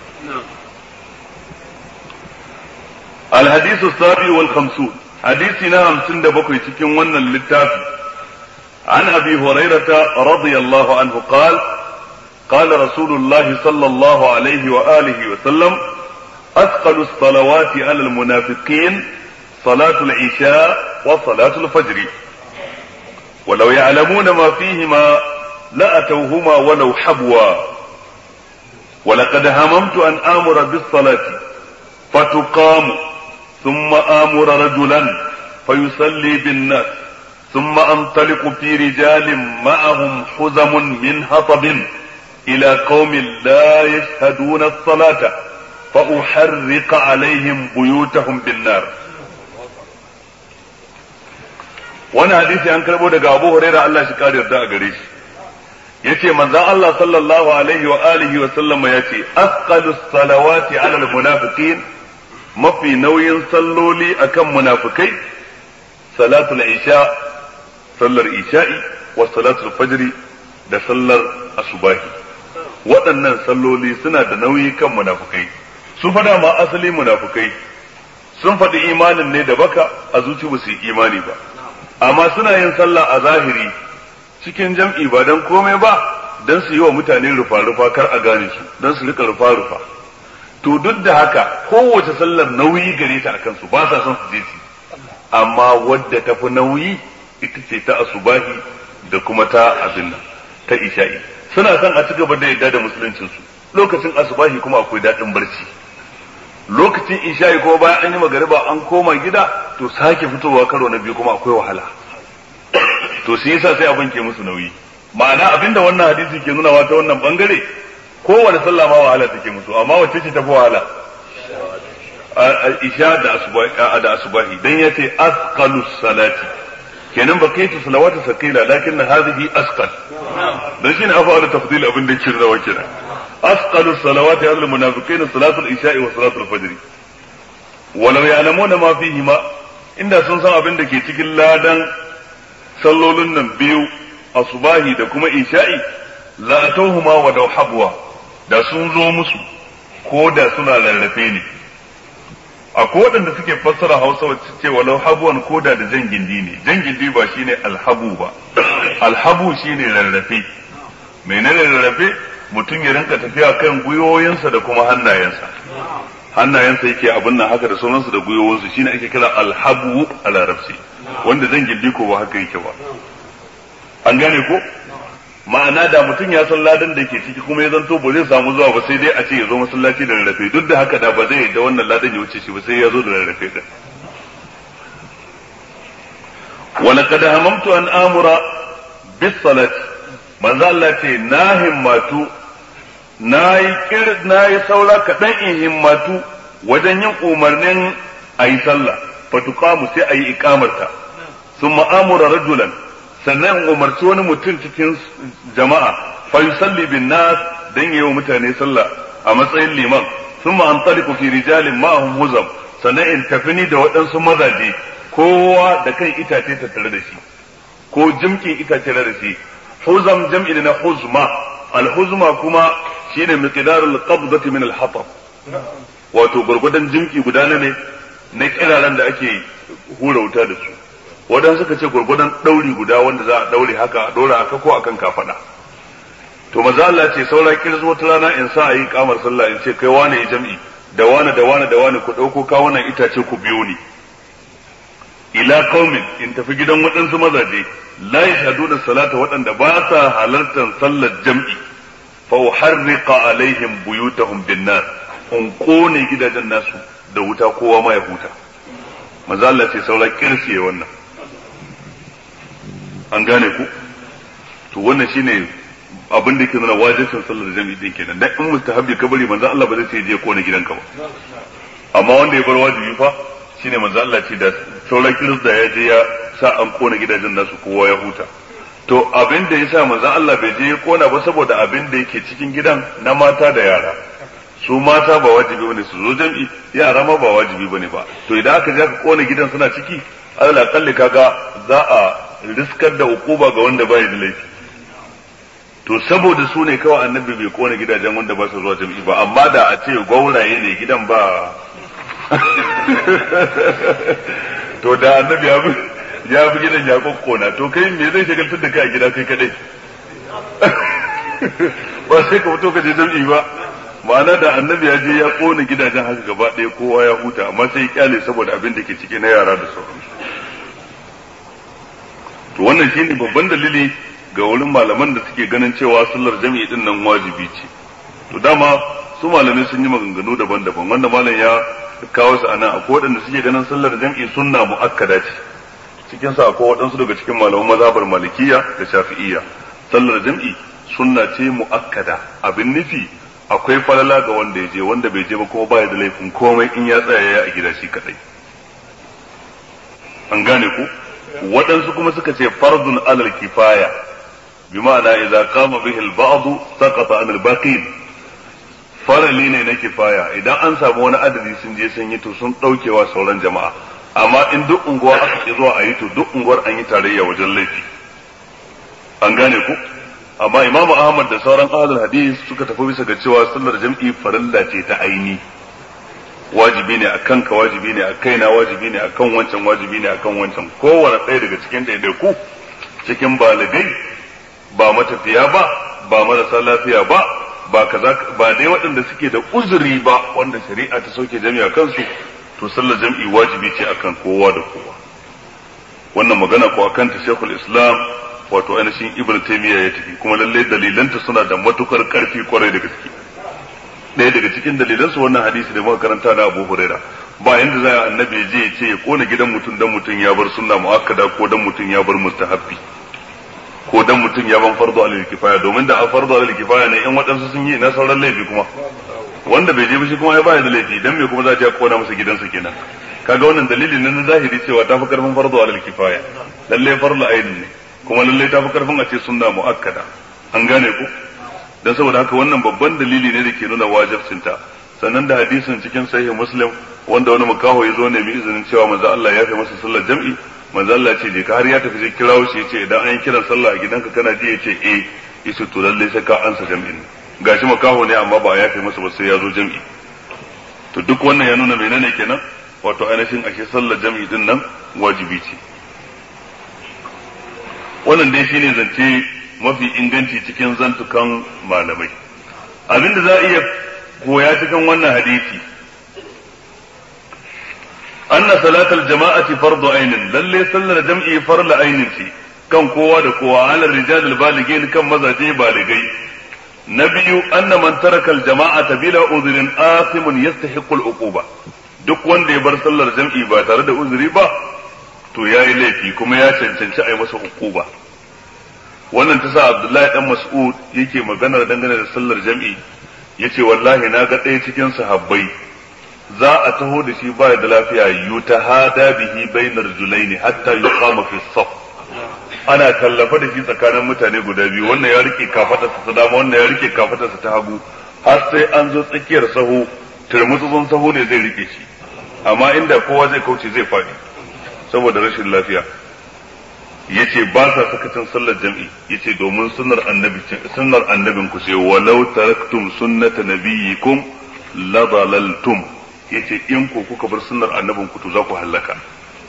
الحديث السابع والخمسون حديثنا 57 cikin wannan littafi عن أبي هريرة رضي الله عنه قال قال رسول الله صلى الله عليه وآله وسلم أثقل الصلوات على المنافقين صلاة العشاء وصلاة الفجر ولو يعلمون ما فيهما لأتوهما ولو حبوا ولقد هممت أن آمر بالصلاة فتقام ثم آمر رجلا فيصلي بالناس ثم أنطلق في رجال معهم حزم من حطب إلى قوم لا يشهدون الصلاة فأحرق عليهم بيوتهم بالنار. وانا حديثي عن كربو دقى أبو هريرة الله شكار يرداء قريش يتي من ذا الله صلى الله عليه وآله وسلم يتي أثقل الصلوات على المنافقين mafi nauyin salloli akan munafikai salatul isha sallar isha'i wa salatul fajri da sallar asubahi. Waɗannan salloli suna da nauyi kan munafikai. Su fada ma asali munafikai sun faɗi imanin ne da baka, a zuci ba su yi imani ba, amma suna yin sallah a zahiri cikin jam'i ba don komai ba, don su yi wa mutane rufa-rufa kar a gane su, don su rika rufa-rufa. To duk da haka kowace sallar nauyi gare ta akan su, ba sa son su je su, amma wadda ta fi nauyi ita ce ta asubahi da kuma ta abin nan ta isha'i. Suna son a ci gaba da yadda da musuluncin su. Lokacin asubahi kuma akwai daɗin barci, lokacin isha'i kuma bayan an yi magariba an koma gida to sake fitowa karo na biyu kuma akwai wahala. To shi yasa sai abin ke musu nauyi. Ma'ana abinda wannan hadisi ke nunawa ta wannan bangare, kowane sallah ma wahala take musu, amma wacce ce tafi wahala? Isha da asubahi, dan yace asqalus salati, kenan ba kai ta salawatu sakila lakin hadhihi asqal, dan shine afa'al tafdil abin da yake rawa kenan. asqalus salawati al munafiqin salatul isha'i wa salatul fajr walau ya'lamuna ma fihi ma, inda sun san abin da ke cikin ladan sallolin nan biyu asubahi da kuma isha'i la atawhuma wa daw habwa, da sun zo musu ko da suna rarrafe ne. Akwai waɗanda suke fassara Hausa wacce ce walau habuwan ko da jan gindi ne. Jan gindi ba shine alhabu ba, alhabu shine rarrafe. Menene rarrafe? Mutum ya rinka tafiya kan gwiwoyinsa da kuma hannayensa. Hannayensa yake abin nan haka da sauransu da gwiwoyinsu, shine ake kira alhabu a larabci, wanda jan gindi ko ba haka yake ba. An gane ko? Ma'ana da mutum ya san ladan da ke ciki kuma ya zanto ba zai samu zuwa ba, sai dai a ce ya zo masallaci da rarrafe, duk da haka da ba zai da wannan ladan ya wuce shi ba, sai ya zo da rarrafe din. wa laqad hamamtu an amura bis salati, manzo Allah ce na himmatu nayi saura kaɗan in himmatu wajen yin umarnin ayi sallah, fatuqamu sai ayi iqamarta, summa amura rajulan, sannan umarci wani mutum cikin jama'a fa yusalli bin nas, dan yayi wa mutane sallah a matsayin liman, thumma antaliqu fi rijalin ma'ahum huzam, sannan in tafini da waɗansu mazaje kowa da kan itace tattare da shi ko jimkin itace da shi. Huzam jam'i na huzma, al-huzma kuma shine miqdarul qabdati min al-hatab, wato gurgudan jimki guda ne na kiraran da ake hura wuta da su. Wadan suka ce gurgudan dauri guda wanda za a daure haka a dora haka ko akan kafada. To maza Allah ce saura kirzo wata rana in sa ayi kamar sallah, in ce kai wane yi jam'i da wane da wane da wane ku dauko kawunan itace ku biyo ni ila qaumin, in tafi gidan waɗansu mazaje la yashhaduna salata, waɗanda ba sa halartar sallar jam'i, fa uharriqa alaihim buyutahum bin nar, in kone gidajen nasu da wuta kowa ma ya huta. Maza Allah ce saura kirsiye wannan. An gane ku? To wannan shine abin da yake nuna wajibin sallar jami'i din kenan. Dan in mustahabi kabari manzo Allah ba zai ce je kona gidanka ba. Amma wanda ya bar wajibi fa shine manzo Allah ce da sauran kirista ya je ya sa an kona gidajen nasu kowa ya huta. To abin da yasa manzo Allah bai je ya kona ba saboda abin da yake cikin gidan na mata da yara. Su mata ba wajibi bane su zo jami'i, yara ma ba wajibi bane ba. To idan aka je aka kona gidan suna ciki, Allah kalli kaga za a riskar da ukuba ga wanda bai da laifi. To saboda su ne kawai annabi bai kona gidajen wanda ba su zuwa jami'i ba, amma da a ce gauraye ne gidan ba to da annabi ya bi gidan ya kokkona. To kai me zai shagaltar da kai a gida kai kadai ba sai ka fito ka je jami'i ba. ma'ana da annabi ya je ya kona gidajen haka gaba ɗaya kowa ya huta, amma sai ya kyale saboda abin da ke ciki na yara da sauransu. to wannan shine babban dalili ga wurin malaman da suke ganin cewa sallar jami'i din nan wajibi ce. to dama su malamai sun yi maganganu daban-daban, wanda malam ya kawo su anan. akwai waɗanda suke ganin sallar jami'i sunna muakkada ce, cikin sa akwai waɗansu daga cikin malaman mazhabar malikiyya da shafi'iyya. sallar jami'i sunna ce muakkada, abin nufi akwai falala ga wanda ya je, wanda bai je ba kuma baya da laifin komai in ya tsaya ya a gida shi kadai. an gane ku. waɗansu kuma suka ce fardun alal kifaya, bi ma'ana idza qama bihi al-ba'd saqata an al-baqin. farali ne na kifaya, idan an samu wani adadi sun je sun yi to sun daukewa sauran jama'a, amma in duk unguwa aka ki zuwa a yi to duk unguwar an yi tarayya wajen laifi. an gane ku. amma imamu ahmad da sauran ahlul hadis suka tafi bisa ga cewa sallar jam'i farilla ce ta aini, wajibi ne akan ka, wajibi ne akai na, wajibi ne akan wancan, wajibi ne akan wancan. kowanne ɗaya daga cikin ɗaiɗaiku cikin baligai, ba matafiya ba, ba marasa lafiya ba, ba kaza, ba dai waɗanda suke da uzuri ba wanda shari'a ta sauke jami'a kansu, to sallar jam'i wajibi ce akan kowa da kowa. wannan magana ko akan ta Sheikhul Islam wato ainihin Ibn Taymiyyah ya tafi, kuma lalle dalilanta suna da matukar karfi kwarai da gaske. ɗaya daga cikin dalilansu wannan hadisi da muka karanta na Abu Huraira, ba yanda za a annabi je ya ce ya kona gidan mutum dan mutum ya bar sunna muakkada, ko dan mutum ya bar mustahabbi, ko dan mutum ya ban fardu alal kifaya. domin da a fardu alal kifaya ne in waɗansu sun yi na sauran laifi kuma wanda bai je ba shi kuma ya baya da laifi, dan me kuma za a je a kona masa gidansa kenan. kaga wannan dalilin nan na zahiri cewa ta fi karfin fardu alal kifaya, lalle fardu ayin ne, kuma lalle ta fi karfin a ce sunna muakkada. an gane ku. dan saboda haka wannan babban dalili ne da ke nuna wajibcinta. sannan da hadisin cikin sahih Muslim wanda wani makaho ya zo ne mai izinin cewa manzo Allah ya fi masa sallar jam'i, manzo Allah ce je ka har ya tafi, sai kirawo shi yace idan an yi kiran sallah a gidanka kana ji, yace yace to lalle sai ka ansa jam'in. gashi makaho ne amma ba ya fi masa ba sai ya zo jam'i. to duk wannan ya nuna menene kenan, wato ainihin ashe sallar jam'i din nan wajibi ce. wannan dai shine zance mafi inganci cikin zantukan malamai. abinda za a iya goya cikin wannan hadisi, anna salatal jama'ati fardu ainin, lalle sallar jam'i farla ainin ce kan kowa da kowa, ala rijal balighin, kan mazaje baligai. na biyu, anna man taraka al jama'ata bila udhrin asimun yastahiqu al uquba, duk wanda ya bar sallar jam'i ba tare da uzuri ba to yayi laifi kuma ya cancanci a yi masa uquba. wannan ta sa Abdullahi dan Mas'ud yake magana dangane da sallar jam'i, yace wallahi na ga ɗaya cikin sahabbai za a taho da shi baya da lafiya, yutahada bihi bainar julaini hatta yuqama fi saf, ana kallafa da shi tsakanin mutane guda biyu, wannan ya rike kafatarsa ta dama, wannan ya rike kafatarsa ta hagu, har sai an zo tsakiyar sahu, turmutsutsun sahu ne zai rike shi, amma inda kowa zai kauce zai faɗi saboda rashin lafiya. yace ba sa sakacin sallar jam'i, yace domin sunnar annabin ku ce walau taraktum sunnata nabiyikum la dalaltum, yace in ku kuka bar sunnar annabin ku to za ku halaka.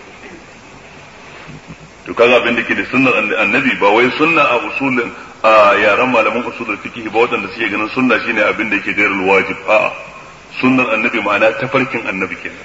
to kaga abin da ke da sunnar annabi ba wai sunna a usulin a yaran malaman usulul fiqh ba, wadanda suke ganin sunna shine abin da yake gairul wajib. a'a, sunnar annabi ma'ana tafarkin annabi kenan.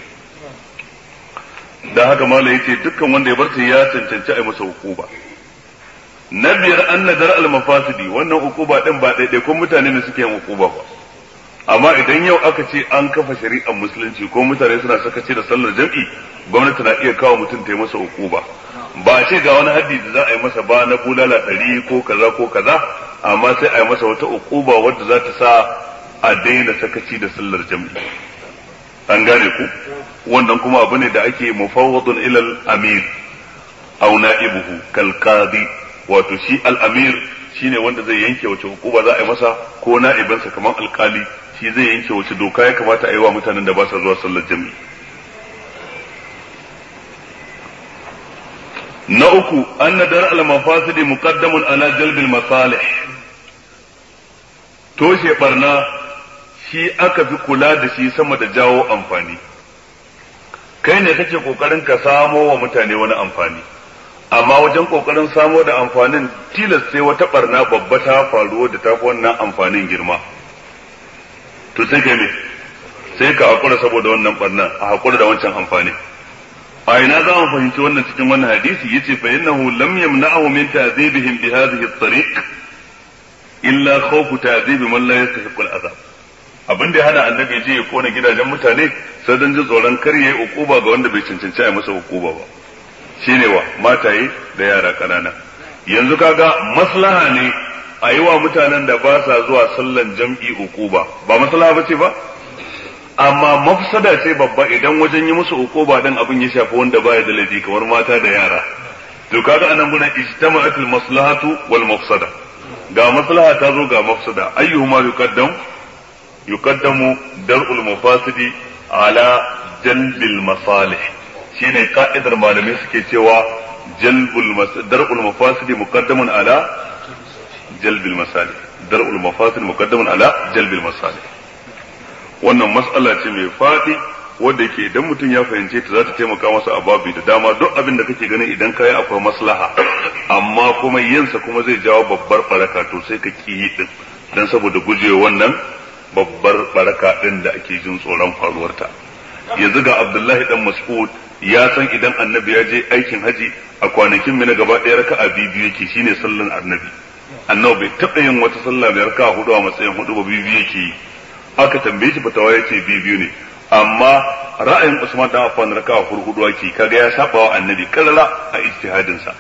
da haka malai yace dukkan wanda ya barta ya cancanci a yi masa hukuba. na biyar, anna dar al mafasidi, wannan hukuba din ba daidai ko mutane ne suke yin hukuba ba, amma idan yau aka ce an kafa shari'ar musulunci ko mutane suna sakaci da sallar jam'i, gwamnati na iya kawo mutum ta yi masa hukuba. ba a ce ga wani haddi da za a yi masa ba na bulala 100 ko kaza ko kaza, amma sai a yi masa wata hukuba wadda za ta sa a daina sakaci da sallar jam'i. an gane ku. wannan kuma abu ne da ake mufawwadun ila al-amir aw na'ibuhu kal qadi, wato shi al-amir shine wanda zai yanke wace hukuma za a yi masa, ko na'ibinsa kamar alkali shi zai yanke wace doka ya kamata a yi wa mutanen da ba sa zuwa sallar jami'i. na uku anna dar al-mafasid muqaddamun ala jalb al-masalih, toshe barna shi aka fi kula da shi sama da jawo amfani. Kai ne kake kokarin ka samo wa mutane wani amfani, amma wajen kokarin samo da amfanin tilas sai wata barna babba ta faru da ta fi wannan amfanin girma, to sai kai ne sai ka hakura saboda wannan barna a hakura da wancan amfani. A ina za mu fahimci wannan cikin wannan hadisi? Yace fa innahu lam yamna'u min ta'dhibihim bi hadhihi at-tariq illa khawfu ta'dhib man la yastahiqu al-'adab. Abin da ya hana annabi je ya kona gidajen mutane sai dan ji tsoron kar yayi ukuba ga wanda bai cancanci a masa ukuba ba, shine wa mataye da yara kanana. Yanzu kaga maslaha ne a yi wa mutanen da ba sa zuwa sallan jam'i ukuba, ba maslaha bace ba, amma mafsada ce babba idan wajen yi musu ukuba dan abin ya shafi wanda baya da laifi kamar mata da yara. To kaga anan gurin ijtama'atul maslahatu wal mafsada, ga maslaha ta zo ga mafsada, ayyuhuma yuqaddamu dar'ul mafasidi ala jalbil masalih. Shine ka'idar malamai suke cewa dar'ul mafasidi muqaddamun ala jalbil masalih, dar'ul mafasid muqaddamun ala jalbil masalih. Wannan mas'ala ce mai faɗi wanda yake idan mutum ya fahimce ta za ta taimaka masa a babu da dama. Duk abin da kake ganin idan kai akwai maslaha amma kuma yinsa kuma zai jawo babbar baraka, to sai ka ki yi din dan saboda gujewa wannan babbar baraka din da ake jin tsoron faruwarta. Yanzu ga Abdullahi dan Mas'ud ya san idan annabi ya je aikin haji a kwanakin mina gaba ɗaya raka'a biyu yake, shine sallan annabi. Annabi bai taɓa yin wata sallah mai raka'a hudu a matsayin hudu ba, biyu yake yi. Aka tambaye shi fatawa yace biyu ne, amma ra'ayin Usman dan Affan raka'a hudu ake, kaga ya saba wa annabi kallala a ijtihadin sa.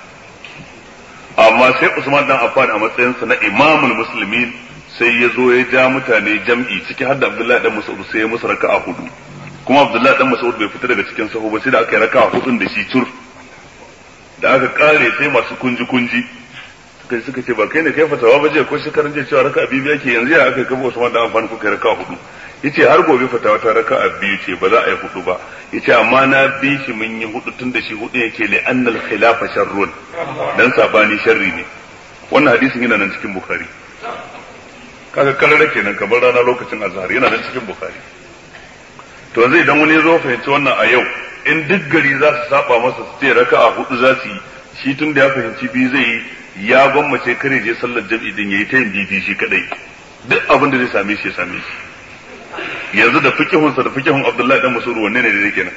Amma sai Usman dan Affan a matsayin sa na imamul muslimin sai ya zo ya ja mutane jam'i ciki har da Abdullahi dan Mas'ud sai ya musu raka'a hudu, kuma Abdullahi dan Mas'ud bai fita daga cikin sahu ba sai da aka yi raka'a hudun da shi tur. Da aka kare sai masu kunji suka ce ba kai ne kai fatawa ba je ko shekaran je cewa raka'a biyu yake, yanzu ya aka kafa Usman dan Affan kuka raka'a hudu. Yace har gobe fatawa ta raka'a biyu ce, ba za a yi hudu ba. Yace amma na bi shi mun yi hudu tun da shi hudu yake li annal khilafa sharrun, dan sabani sharri ne. Wannan hadisin yana nan cikin Bukhari. Kaga karara kenan kamar rana lokacin azhar yana nan cikin Bukhari. To yanzu idan wani ya zo fahimci wannan a yau, in duk gari za su saba masa su ce raka'a hudu za su yi, shi tun da ya fahimci biyu zai yi, ya gwammace kare je sallar jam'i din yayi ta yin bibi shi kadai, duk abin da zai same shi ya same shi. Yanzu da fiqhunsa da fiqhun Abdullahi dan Mas'ud wanne ne da kenan?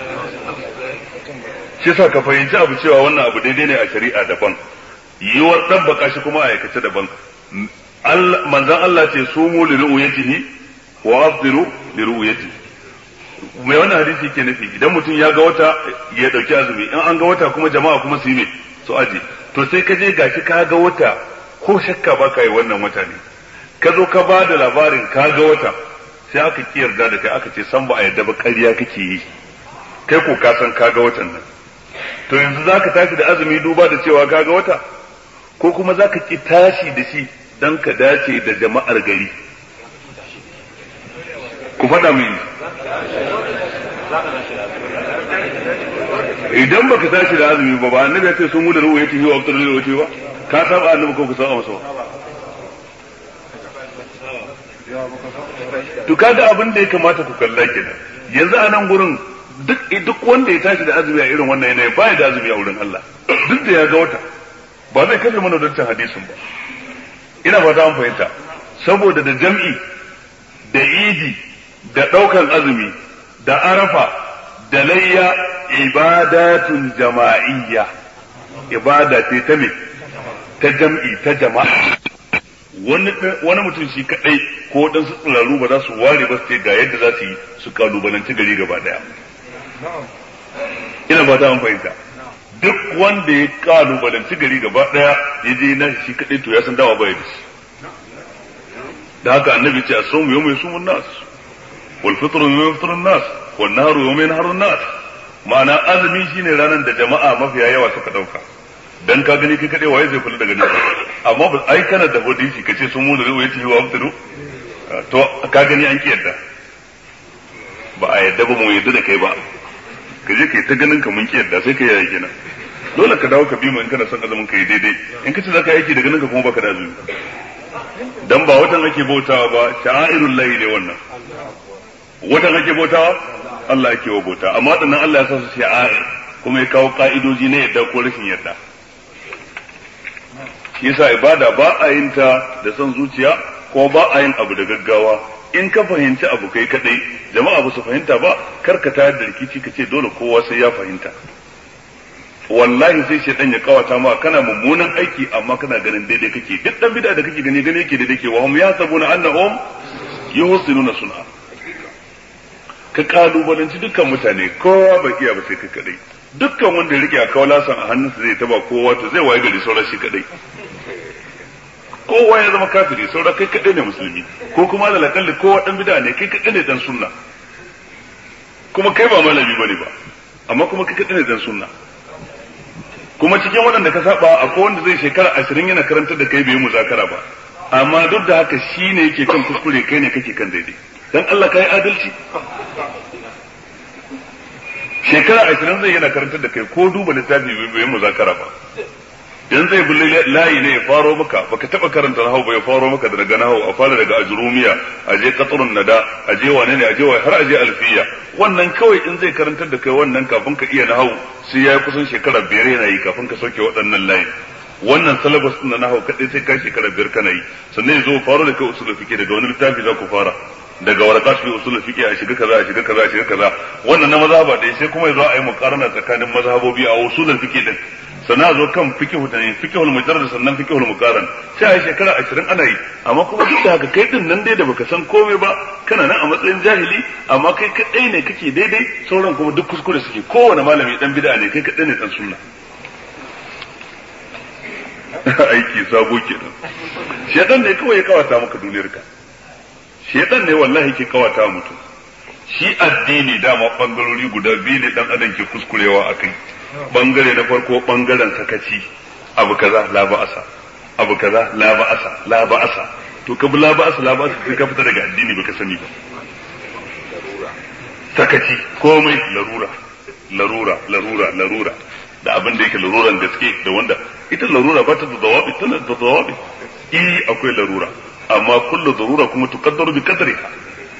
Shi sa ka fahimci abu cewa wannan abu daidai ne a shari'a daban, yiwuwar dabbaka shi kuma a aikace daban. Manzon Allah ce sumu li ru'yatihi wa afdiru li ru'yatihi. Mai wannan hadisi ke nufi idan mutum ya ga wata ya dauki azumi, in an ga wata kuma jama'a kuma su yi me su aje. To sai ka je gashi ka ga wata, ko shakka ba ka yi wannan wata ne, ka zo ka ba da labarin ka ga wata, sai aka ki yarda da kai aka ce san ba a yarda ba, ƙarya kake yi, kai ko ka san ka ga watan nan. To yanzu za ka tashi da azumi duba da cewa ka ga wata, ko kuma za ka ki tashi da shi don ka dace da jama'ar gari? Ku faɗa mini. Idan baka tashi da azumi ba annabi ya ce sun mu da ruwa yake wa aftar ruwa yake ba, ka saba annabi ko ku saba masa? To kaga abin da ya kamata ku kalla kenan. Yanzu a nan gurin duk wanda ya tashi da azumi a irin wannan yanayi ba ya da azumi a wurin Allah, duk da ya ga wata, ba zai kafe mana don hadisin ba. Ina fata an fahimta, saboda da jam'i da idi da ɗaukan azumi da arafa da layya ibadatun jama'iyya, ibada ce ta me, ta jam'i, ta jama'a. Wani mutum shi kadai ko waɗansu tsiraru ba za su ware ba su ce ga yadda za su yi su kalubalanci gari gaba daya. Ina ba ta an fahimta, duk wanda ya kalubalanci gari gaba daya ya je na shi kadai to ya san dawa baya da shi. Da haka annabi ce as-sawmu yawma yasumun nas wal fitru yawma yafṭirun nas wan nahru yawma yanharun nas. Ma'ana azumi shine ranar da jama'a mafiya yawa suka dauka, dan ka gani kai kadai waye zai kula da gani, amma ba ai kana da hadisi kace sun mu da ruwa yace wa aftiru, to ka gani an ki yadda, ba a yadda ba mu yadda da kai ba, ka je kai ta ganin ka mun ki yadda sai kai yaya kenan. dole ka dawo ka bi mu in kana son azumin ka yi daidai. In ka ce zaka yi aiki daga nan ka kuma baka da azumi, dan ba watan ake bautawa ba, sha'airul lahi ne wannan. Watan ake bautawa Allah ake wa bauta, amma wadannan Allah ya sa su sha'air kuma ya kawo ka'idoji na yadda ko rashin yadda. Yasa ibada ba a yin ta da son zuciya ko ba a yin abu da gaggawa. In ka fahimci abu kai kadai, jama'a ba su fahimta ba, kar ka tayar da rikici ka ce dole kowa sai ya fahimta. Wallahi sai shedan ya kawata ma kana mummunan aiki amma kana ganin daidai kake. Duk dan bid'a da kake gani yake daidai ke, wa hum yasabuna annahum yuhsinuna sun'a. Ka kalubalanci dukkan mutane, kowa bai iya ba sai kai kadai. Dukkan wanda ya rike a kawalasan a hannunsa zai taba kowa, to zai waye gari sauran shi kadai. Kowa ya zama kafiri, sauran kai kadai ne musulmi, ko kuma da lakalli kowa dan bid'a ne, kai kadai ne dan sunna. Kuma kai ba malami bane ba, amma kuma kai kadai ne dan sunna. Kuma cikin waɗanda ka saba akwai wanda zai shekara 20 yana karantar da kai bai yi muzakara ba, amma duk da haka shi ne yake kan kuskure, kai ne kake kan daidai. Dan Allah kai adalci. Shekara 20 zai yana karantar da kai ko duba littafi bai yi muzakara ba. Dan zai bi layi ne ya faro maka, baka taba karanta nahwu ba ya faro maka daga nahwu, a fara daga ajrumiya, aje qatrun nada, aje wane ne, aje wai har aje alfiya. Wannan kawai in zai karantar da kai wannan kafin ka iya nahwu sai yayi kusan shekara 5 yana yi kafin ka sauke waɗannan layi. Wannan syllabus din na nahwu kadai sai ka shekara 5 kana yi. Sannan yazo faro da kai usul fiqh, daga wani littafi za ku fara, daga warqat fi usul fiqh a shiga kaza a shiga kaza a shiga kaza. Wannan na mazhaba dai sai kuma yazo a yi muqarana tsakanin mazhabobi a usul fiqh din. Sana zo kan fiqhu da fiqhul mujarrad, sannan fiqhul muqaran, sai a shekara 20 ana yi. Amma kuma duk da haka kai din nan dai da baka san komai ba, kana nan a matsayin jahili, amma kai kadai ne kake daidai, sauran kuma duk kuskure suke. Kowane malami dan bid'a ne, kai kadai ne dan sunna. Aiki sabo kenan. Shedan ne kawai ya kawata maka duniyarka. Shedan ne wallahi ke kawata mutum. Shi addini dama bangarori guda biyu ne dan adam ke kuskurewa akai. Bangare na farko bangaren sakaci, abu kaza la ba'asa, abu kaza la ba'asa, la ba'asa. To ka bi la ba'asa sai ka fita daga addini baka sani ba. Sakaci komai larura da abin da yake laruran gaske da wanda ita larura ba ta da dawabi, tana da dawabi. Akwai larura, amma kullu darura kuma tuqaddaru bi qadriha.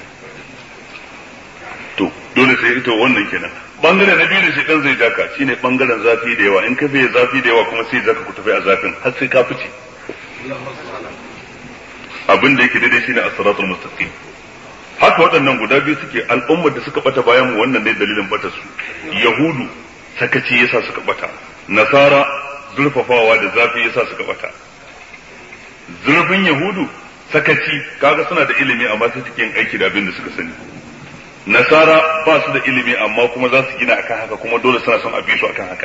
To dole sai ita wannan kenan. Bangare na biyu da shi dan zai jaka shine bangaren zafi da yawa, in ka fiye zafi da yawa kuma sai zaka ku tafi a zafin har sai ka fice. Abin da yake daidai shine as-siratul mustaqim. Haka waɗannan guda biyu suke, al'ummar da suka bata bayan mu wannan ne dalilin bata su. Yahudu sakaci yasa suka bata, Nasara zurfafawa da zafi yasa suka bata. Zurfin Yahudu sakaci, kaga suna da ilimi amma sai suke yin aiki da abin da suka sani. Nasara ba su da ilimi amma kuma za su gina akan haka, kuma dole suna son a bi su akan haka.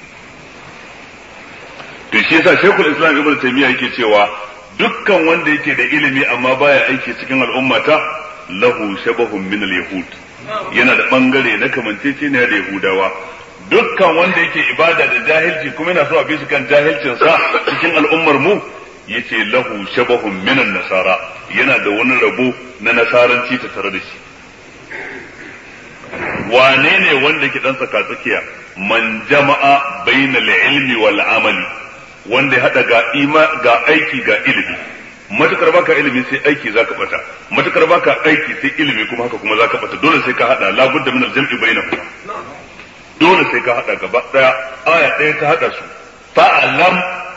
To shi yasa Sheikhul Islam Ibn Taymiyyah yake cewa dukkan wanda yake da ilimi amma baya aiki cikin al'ummata lahu shabahun min al-yahud, yana da bangare na kamanceceniya da Yahudawa. Dukkan wanda yake ibada da jahilci kuma yana so a bi su kan jahilcin sa cikin al'ummar mu, yace lahu shabahun min an-nasara, yana da wani rabo na nasaranci ta tare da shi. Wane ne wanda ke dan tsaka tsakiya? Man jama'a bainal ilmi wal amali, wanda ya hada ga aiki ga ilimi. Matukar baka ilimi sai aiki zaka bata, matukar baka aiki sai ilimi kuma haka kuma zaka bata. Dole sai ka hada, la budda min al-jam'i bainahuma. Dole sai ka hada gaba daya, aya daya ta hada su. Fa'alam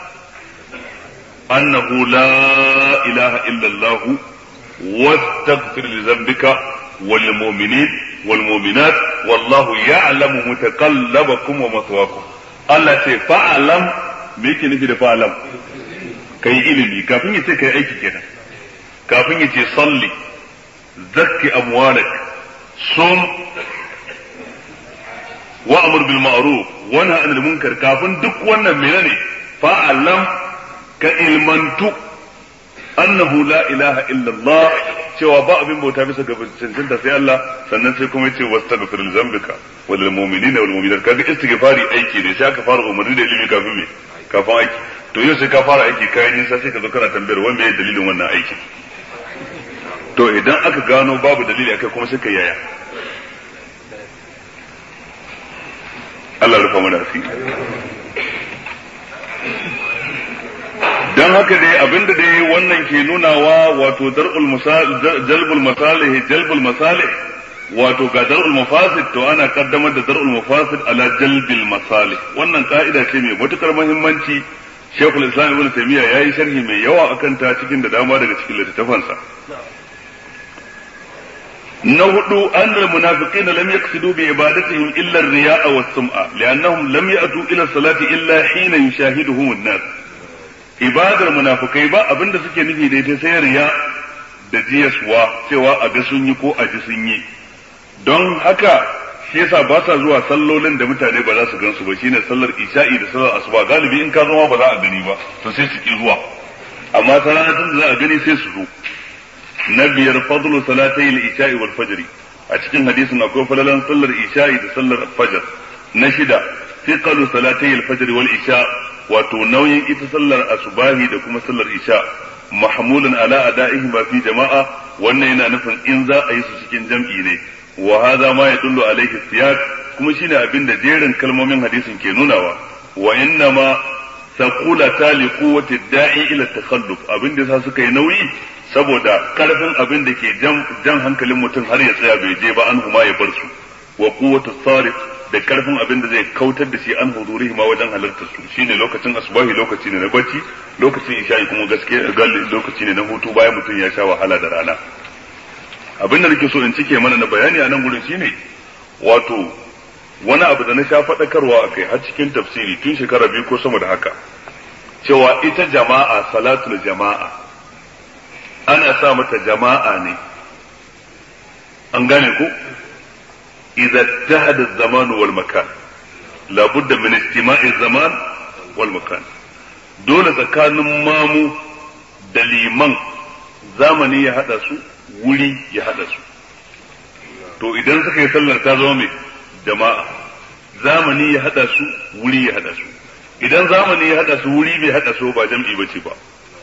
annahu la ilaha illa Allah wastaghfir li dhanbika wal mu'minin wal mu'minat wallahu ya'lamu mutaqallabakum wa mathwaakum. Allah ce fa'alam, me yake nufi da fa'alam? Kai ilimi, kafin ya ce kai aiki kenan. Kafin ya ce salli, zakki amwalak, sum wa'mur bil ma'ruf wa nahy anil munkar, kafin duk wannan menene? Fa'alam, ka ilmantu annahu la ilaha illa Allah, cewa ba abin bauta bisa ga cancanta sai Allah, sannan sai kuma yace wastaghfir li dhanbika wal mu'minina wal mu'minat. Kaga istighfari aiki ne, sai aka fara umarni da ilimi kafin me? Kafin aiki. To yau sai ka fara aiki kai nisa sai ka zo kana tambayar wai me dalilin wannan aikin. To idan aka gano babu dalili akai kuma sai ka yaya. Allah rufa mana asiri. Dan haka dai abinda dai wannan ke nunawa wato jalbul masalih wato ga dar'ul mafasid to ana kaddamar da dar'ul mafasid ala jalbil masalih. Wannan ka'ida ce mai matukar muhimmanci. Sheikhul Islam Ibn Taymiyyah yayi sharhi mai yawa akan ta cikin da dama daga cikin littafansa. Na hudu annal munafiqin lam yaqsidu bi ibadatihim illa ar-riya'a was-sum'a li'annahum lam ya'tu ila salati illa hina yushahiduhum an-nas. Ibadar munafikai ba abinda suke nufi da ita sai riya da jiyaswa cewa a ga sun yi ko a ji sun yi. Don haka shi yasa ba sa zuwa sallolin da mutane ba za su gansu ba, shine sallar isha'i da sallar asuba. Galibi in ka zama ba za a gani ba to sai su ki zuwa, amma salatin da za a gani sai su zo. Na biyar fadlu salatai al-isha'i wal fajr, a cikin hadisin akwai falalan sallar isha'i da sallar fajr. Na shida thiqalu salatai al-fajr wal isha, wato nauyin ita sallar asubahi da kuma sallar isha mahmulun ala ada'ihi ma fi jama'a, wannan yana nufin in za a yi su cikin jam'i ne. Wa hadha ma yadullu alayhi siyaq, kuma shine abin da jerin kalmomin hadisin ke nunawa. Wa inna ma saqulata li quwwati da'i ila takhalluf, abin da sa suka yi nauyi saboda karfin abin da ke jan hankalin mutum har ya tsaya bai je ba an huma ya bar su. Wa quwwatu sarif, da karfin abin da zai kautar da shi an hudurihi ma wajen halartar su, shine lokacin asubahi lokaci ne na bacci, lokacin isha'i kuma gaskiya lokaci ne na hutu bayan mutum ya sha wahala da rana. Abin da nake so in cike mana na bayani a nan gurin shine wato wani abu da na sha faɗakarwa a kai har cikin tafsiri tun shekara 2 ko sama da haka, cewa ita jama'a, salatul jama'a ana sa mata jama'a ne, an gane ku, idza ittahada az-zaman wal makan, la budda min istima'i az-zaman wal makan. Dole tsakanin mamu da liman zamani ya hada su, wuri ya hada su. To idan suka yi sallar ta zama mai jama'a, zamani ya hada su, wuri ya hada su. Idan zamani ya hada su, wuri bai hada su, ba jam'i bace ba.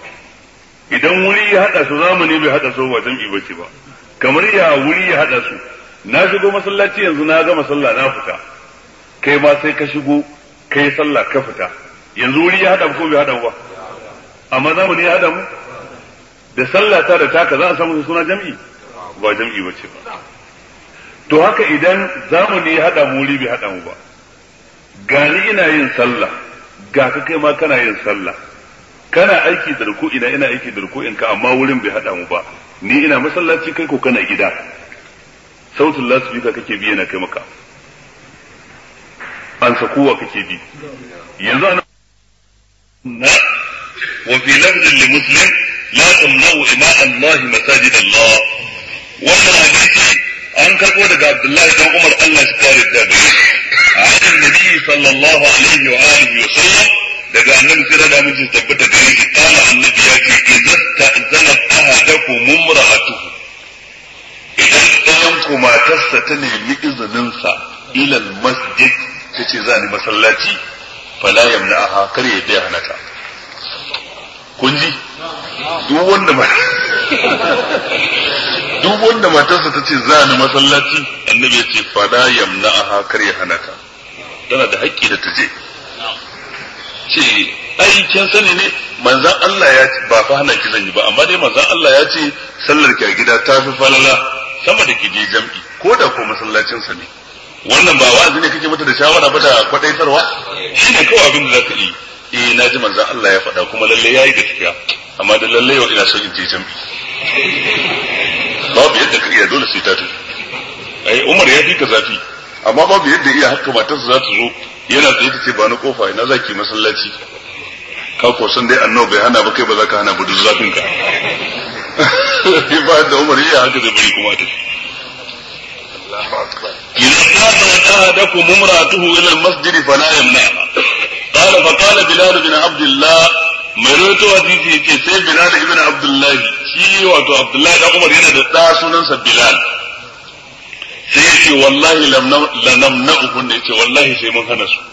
Idan wuri ya hada su, zamani bai hada su, ba jam'i bace ba. Kamar ya wuri ya hada su, na shigo masallaci yanzu na gama sallah na fita, kai ma sai ka shigo kai sallah ka fita, yanzu wuri ya hada mu ko bai hada mu ba? Amma zamani ya hada mu da sallah ta da taka za a samu suna jam'i, ba jam'i bace ba. To haka idan zamani ya hada mu, wuri bai hada mu ba, gani ina yin sallah ga ka kai ma kana yin sallah, kana aiki da ruku ina aiki da ruku'in ka, amma wurin bai hada mu ba. Ni ina masallaci kai ko kana gida, sautin lasbika kake bi yana kai maka, an sakuwa kake bi. Yanzu ana wa fi lafzin li muslim la tamna'u ima Allah masajid Allah. wannan hadisi an karbo daga Abdullahi dan Umar Allah shi kare da gare a annabi sallallahu alaihi wa alihi wa sallam, daga annabi sai da mun tabbata gare shi kana annabi ya ce idza ta'zana ahadakum mumra'atuhu, idan ɗayan ku matarsa ta nemi izininsa ilal masjid, ta ce za ni masallaci, fala yamna'aha, kar ya biya hana ta. Kun ji? Duk wanda matarsa ta ce za ni masallaci, annabi ya ce fala yamna'aha, kar ya hana ta, tana da haƙƙi da ta je. Ce ai kin sani ne manzon Allah ya ce ba fa hana ki zan yi ba, amma dai manzon Allah ya ce sallar ki a gida ta fi falala sama da ki je jam'i, ko da ko masallacin sa ne. Wannan ba wa'azi ne kake mata da shawara ba da kwadaitarwa? Shine kawai abin da zaka yi. Na ji manzon Allah ya faɗa kuma lalle yayi gaskiya, amma da lalle yau ina son in je jam'i. Babu yadda ka iya, dole sai ta tafi. Ai Umar ya fi ka zafi, amma babu yadda iya haka matarsa za ta zo yana tsaye ta ce ba na kofa ina zaki masallaci, ka ko san dai annabi bai hana ba, kai ba za ka hana ba, duk zafin ka. Ba da Umar ya haka da bari kuma ta إذا كان أحدكم امرأته إلى المسجد فلا يمنعها. قال فقال بلال بن عبد الله، مريت حديثي كي سي بلال بن عبد الله، شي واتو عبد الله بن عمر yana da ɗa sunansa Bilal, sai yace wallahi lanamna'uhun, ne yace wallahi sai mun hana su.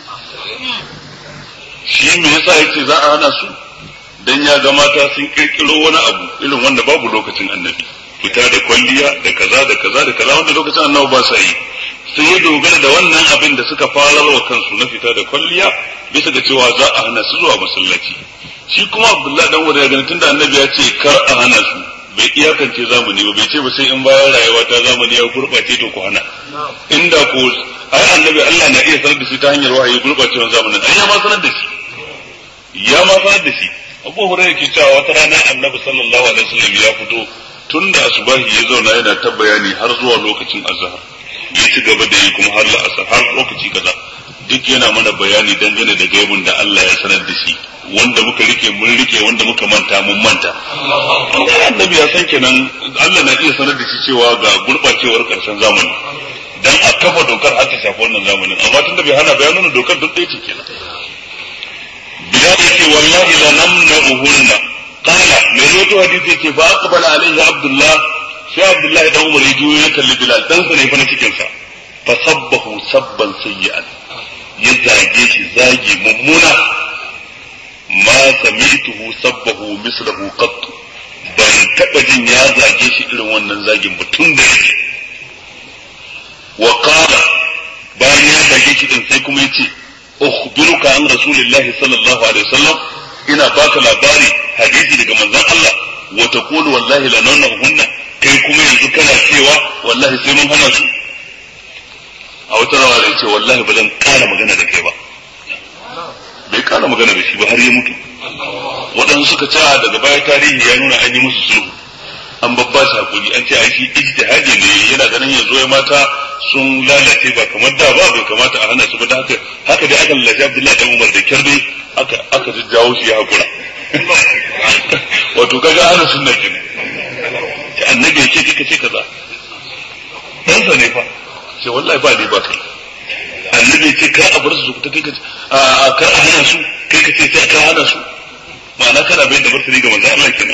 Shi me yasa yace za a hana su? Dan ya ga mata sun kirkiro wani abu irin wanda babu lokacin annabi, fita da kwalliya da kaza da kaza da kaza wanda lokacin annabi ba sa yi. sai ya dogara da wannan abin da suka farar wa kansu na fita da kwalliya bisa ga cewa za a hana su zuwa masallaci. Shi kuma Abdullahi dan Umar ya gani tunda Annabi ya ce kar a hana su, bai iyakance zamani ba, bai ce ba sai in bayan rayuwa ta zamani ya gurbace to ku hana. Inda ko ai Annabi Allah na iya sanar da shi ta hanyar wahayi gurbacewar zamanin, ai ya ma sanar da shi. Abu Hurairah ke cewa wata rana Annabi sallallahu alaihi wasallam ya fito tun da asubahi ya zauna yana ta bayani har zuwa lokacin azhar, ya ci gaba da yi kuma har la'asar har lokaci kaza, duk yana mana bayani dangane da gaibun da Allah ya sanar da shi, wanda muka rike mun rike, wanda muka manta mun manta. Annabi ya san kenan Allah na iya sanar da shi cewa ga gurbacewar karshen zamani dan a kafa dokar har ta shafi wannan zamanin, amma tun da bai hana bayanin dokar duk ɗaya ce kenan. Bilal ce wallahi la namna'uhunna qala mai roto hadisi ce fa aqbala alaihi Abdullah, sai Abdullah dan Umar ya juyo ya kalli Bilal dan sa ne fa na cikin sa, fa sabbahu sabban sayyi'an, ya zage shi zagi mummuna, ma sami'tuhu sabbahu mislahu qat, ban taba jin ya zage shi irin wannan zagin ba tun da yake. Wa qala bayan ya zage shi din sai kuma yace ukhbiruka an rasulillahi sallallahu alaihi wasallam, ina baka labari hadisi daga manzon Allah, wa taqulu wallahi la nanahunna, kai kuma yanzu kana cewa wallahi sai mun hana su. A wata rawa da ce wallahi ba zan kara magana da kai ba, bai kara magana da shi ba har ya mutu. Waɗansu suka ce daga baya tarihi ya nuna an yi musu sulhu, an babba shi hakuri, an ce ai shi ijtihadi ne, yana ganin yanzu ya mata sun lalace ba kamar da ba, bai kamata a hana su ba, da haka dai aka lalace Abdullahi dan Umar da kyar dai aka jawo shi ya hakura. Wato kaga ana sunna kenan, sai annabi ya ce kika ce kaza, dan sa ne fa, sai wallahi ba dai ba kai. Annabi ya ce kar a bar su ta kai ka kar a hana su, kai ka ce sai ka hana su, ma'ana kana bai da martani ga manzo Allah kenan.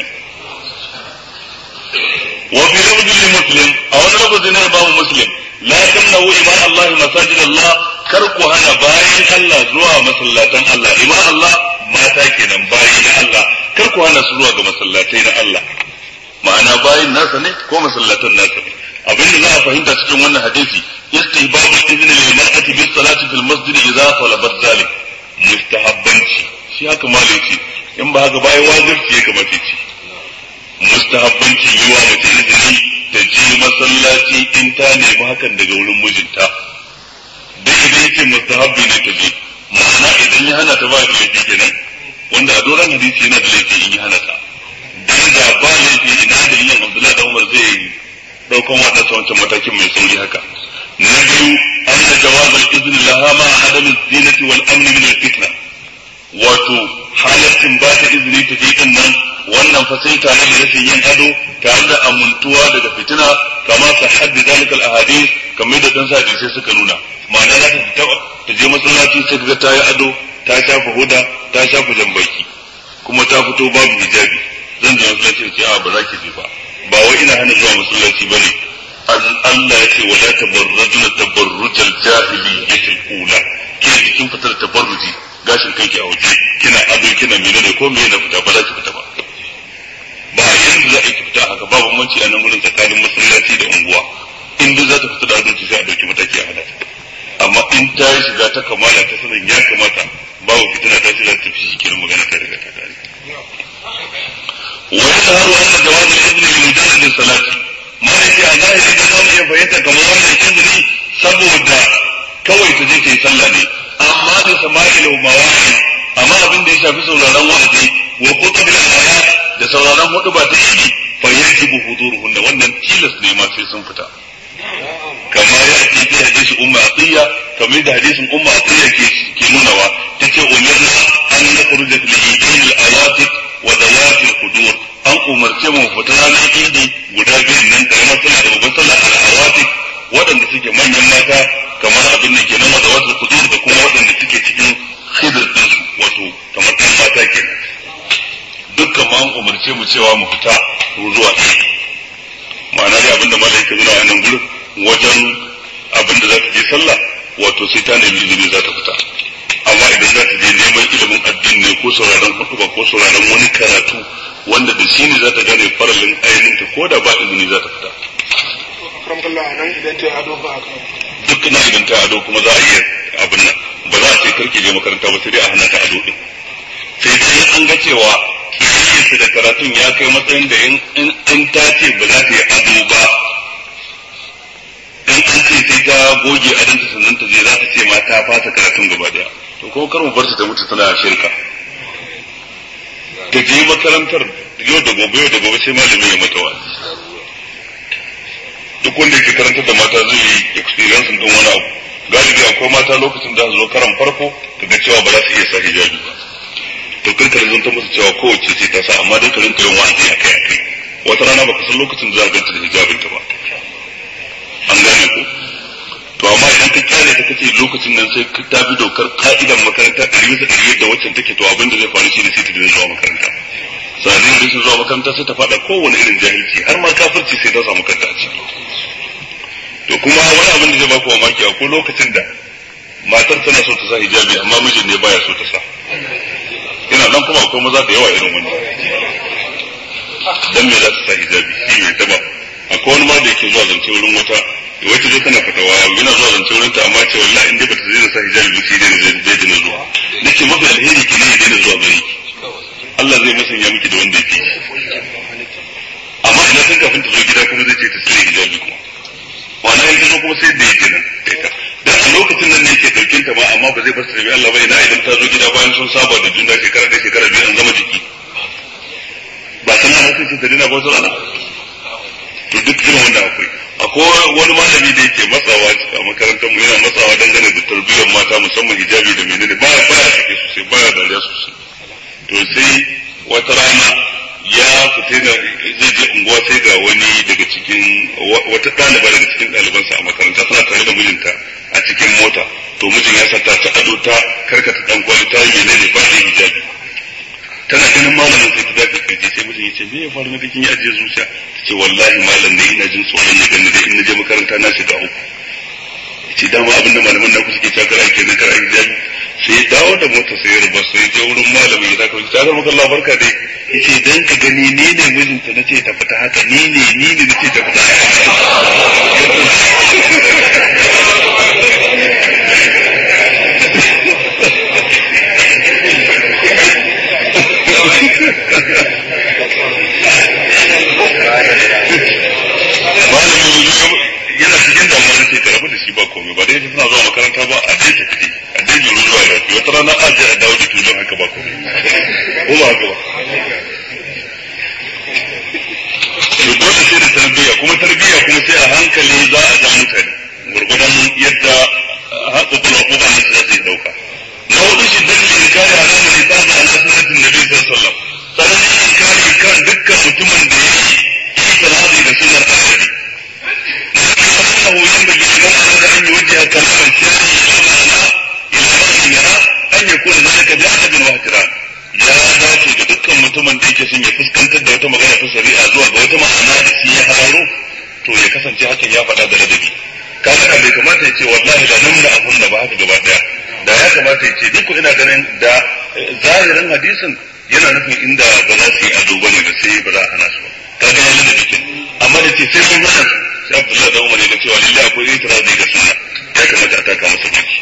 Wa fi lafzin Muslim, a wani lafzin na Imam Muslim, la tamna'u ima Allah masajid Allah, kar ku hana bayin Allah zuwa masallatan Allah. Ima Allah mata kenan, bayin Allah, kar ku hana su zuwa ga masallatai na Allah, ma'ana bayin nasa ne ko masallatan nasa ne. Abin da za a fahimta cikin wannan hadisi, istihbabu idni lil mar'ati bis salati fil masjid idza talabat zalik, mustahabbanci shi haka malaki, in ba haka bayan wajibi ya kamata ce mustahabbanci yi wa mace izini ta je masallaci in ta nemi hakan daga wurin mijinta. Da idan yake mustahabbi ne ta je, ma'ana idan ya hana ta ba da laifi kenan, wanda a doron hadisi yana da laifi in ya hana ta. Dan da ba laifi ina da yin Abdullahi da Umar zai daukan waɗansa wancan matakin mai sauri haka. Na biyu, anna jawazal izni laha ma adam zinati wal amn min al fitna, wato halaccin ba ta izini ta je din nan, wannan fa sai tare da rashin yin ado, tare da amintuwa daga fitina, kama ta haddi zalikal ahadith, kamar da dan sadi sai suka nuna. Ma'ana za ta fita ta je masallaci sai kaga ta yi ado, ta shafa huda, ta shafa jambaki, kuma ta fito babu hijabi, zan je masallaci ce a ba za ki je ba. Ba wai ina hana zuwa masallaci bane. Allah ya ce wala tabarrujuna tabarrujal jahiliyyatil ula, ke jikin fitar tabarruji, gashin kanki a waje, kina ado kina menene ko me na fita, ba za ki fita ba. Ba yanzu za a yi fita haka, ba bambanci a nan gurin tsakanin masallaci da unguwa. In dai za ta fita da adalci sai a dauki mataki a hana ta. Amma in ta yi shiga ta kamala ta sanin ya kamata babu fitina ta shiga ta fi shi kenan, magana ta riga ta kare. Wa yadharu anna jawaz al-idn li mujarrad as-salati, ma yake a zahiri da zamu iya bayyana kamar wannan izini saboda kawai ta je ta yi sallah ne, amma da sama'il mawa'id, amma abin da ya shafi sauraron wa'azi wa khutub al-ayat da sauraron hudu ba ta yi, fa yajibu huduruhunna, wannan tilas ne ma sai sun fita. Kamar ya ce fi hadisi umma atiya, kamar da hadisin umma atiya ke nunawa, tace umirna an nakhruja li idil ayatik wa dawatil qudur, an umarce mu fita ranar idi guda biyu nan, karamar sallah da babbar sallah al-awatik, waɗanda suke manyan mata kamar abin da ke nan wa dawatil qudur, da kuma waɗanda suke cikin khidr din su, wato kamar kan mata kenan. Dukkan ma an umarce mu cewa mu fita zuwa idi. Ma'ana dai abinda malaika zuna a nan gurin wajen abinda za ta je sallah, wato sai ta nemi izini za ta fita. Amma idan za ta je neman ilimin addini ne ko sauraron hutuba ko sauraron wani karatu wanda da shi ne za ta gane farallin ainihin ta, ko da ba izini za ta fita. duk na idan ta ado kuma za a yi abin nan ba za a ce karki je makaranta ba sai dai a hana ta ado din sai dai an ga cewa kiyayensu da karatun ya kai matsayin da in ta ce ba za ta yi ado ba in an ce sai ta goge adanta sannan ta je za ta ce ma ta fasa karatun gaba daya to kuma kar mu bar ta mutu tana shirka ta je makarantar yau da gobe sai malami ya mata wa'azi duk wanda yake karantar da mata zai yi experience din wani abu galibi akwai mata lokacin da su zo karan farko kaga cewa ba za su iya sa hijabi ba to kan ka zanta musu cewa kowace ce ta sa amma dai ka rinka yin wa'azi akai wata rana baka san lokacin da za ka ganta da hijabin ta ba an gane ku to amma idan ka kyale ta kace lokacin nan sai ta bi dokar ka'idan makaranta 100% yadda waccan take to abin da zai faru shi ne sai ta dinga zuwa makaranta sanin rashin zuwa makaranta sai ta fada kowane irin jahilci har ma kafirci sai ta samu kanta a ciki to kuma wani abin da zai baku mamaki a ko lokacin da matar tana so ta sa hijabi amma mijin ne baya so ta sa ina nan kuma akwai maza da yawa irin wannan dan me za ta sa hijabi shi ne taba akwai wani ma da yake zuwa zance wurin wata wacce zai tana fatawa yana zuwa zance wurin ta amma ce wallahi in dai bata zai sa hijabi ba sai dai zai dina zuwa nace mafi alheri ki ne ya dina zuwa gari Allah zai musanya miki da wanda yake amma idan sun kafin ta zo gida kuma zai ce ta sai hijabi kuma wannan in ta zo kuma sai da yake nan dan a lokacin nan ne yake daukin ta ma amma ba zai bar ta bi Allah ba ina idan ta zo gida bayan sun saba da juna shekara biyu an zama jiki ba sanan har sai ta dina ba wata rana to duk irin wanda akwai wani malami da yake matsawa a makarantar mu yana matsawa dangane da tarbiyyar mata musamman hijabi da menene baya sake sosai baya dariya sosai to sai wata rana ya fita da zai je unguwa sai ga wani daga cikin wata ɗaliba daga cikin ɗalibansa a makaranta suna tare da mijinta a cikin mota to mijin ya sa ta ado ta karkata dan kwali ta yi menene ba da hijabi tana ganin malamin sai ta dace kirji sai mijin ya ce me ya faru na cikin ya ajiye zuciya ta ce wallahi malam ne ina jin tsoron ya gani da in na je makaranta na shiga uku ce dama abin da malaman na ku suke cakar ake na kar hijabi sai ya dawo da mota sai ya rubar sai ya je wurin malamin ya zaka ta maka Allah barka dai yace dan ka gani ne ne mijinta nace ta fita haka ni ne nace ta fita yana cikin damuwa na ce karabu da shi ba komai ba dai suna zuwa makaranta ba a dai tafi a dai jiro zuwa lafiya wata rana a je a dawo da tulun haka ba komai ko ba haka ba to dole sai da tarbiyya kuma sai a hankali za a ga mutane gurgudan yadda haƙuƙula ƙuƙanin su za su yi ɗauka na hudu shi dalilin kare alamun ne ta ga al'asunatin nabi sallallahu alaihi wasallam sannan kare kan dukkan mutumin da ya yi itiradi da sunar annabi أنه ينبغي لمن أراد أن يوجه كلام الشرع إلى من يرى أن يكون ذلك بأدب واحترام ya dace da dukkan mutumin da yake son ya fuskantar da wata magana ta shari'a zuwa ga wata ma'ana da shi ya hararo to ya kasance hakan ya faɗa da ladabi kaga da bai kamata ya ce wallahi da nan da abun da ba haka gaba daya da ya kamata ya ce duk ina ganin da zahirin hadisin yana nufin inda ba za su yi ado bane da sai ba za a hana su ba kaga ya ladabi kin amma da ce sai sun hana su sai Abdullahi da Umar ya ga cewa lillahi akwai itirazi ga sunna ya kamata a taka masa baki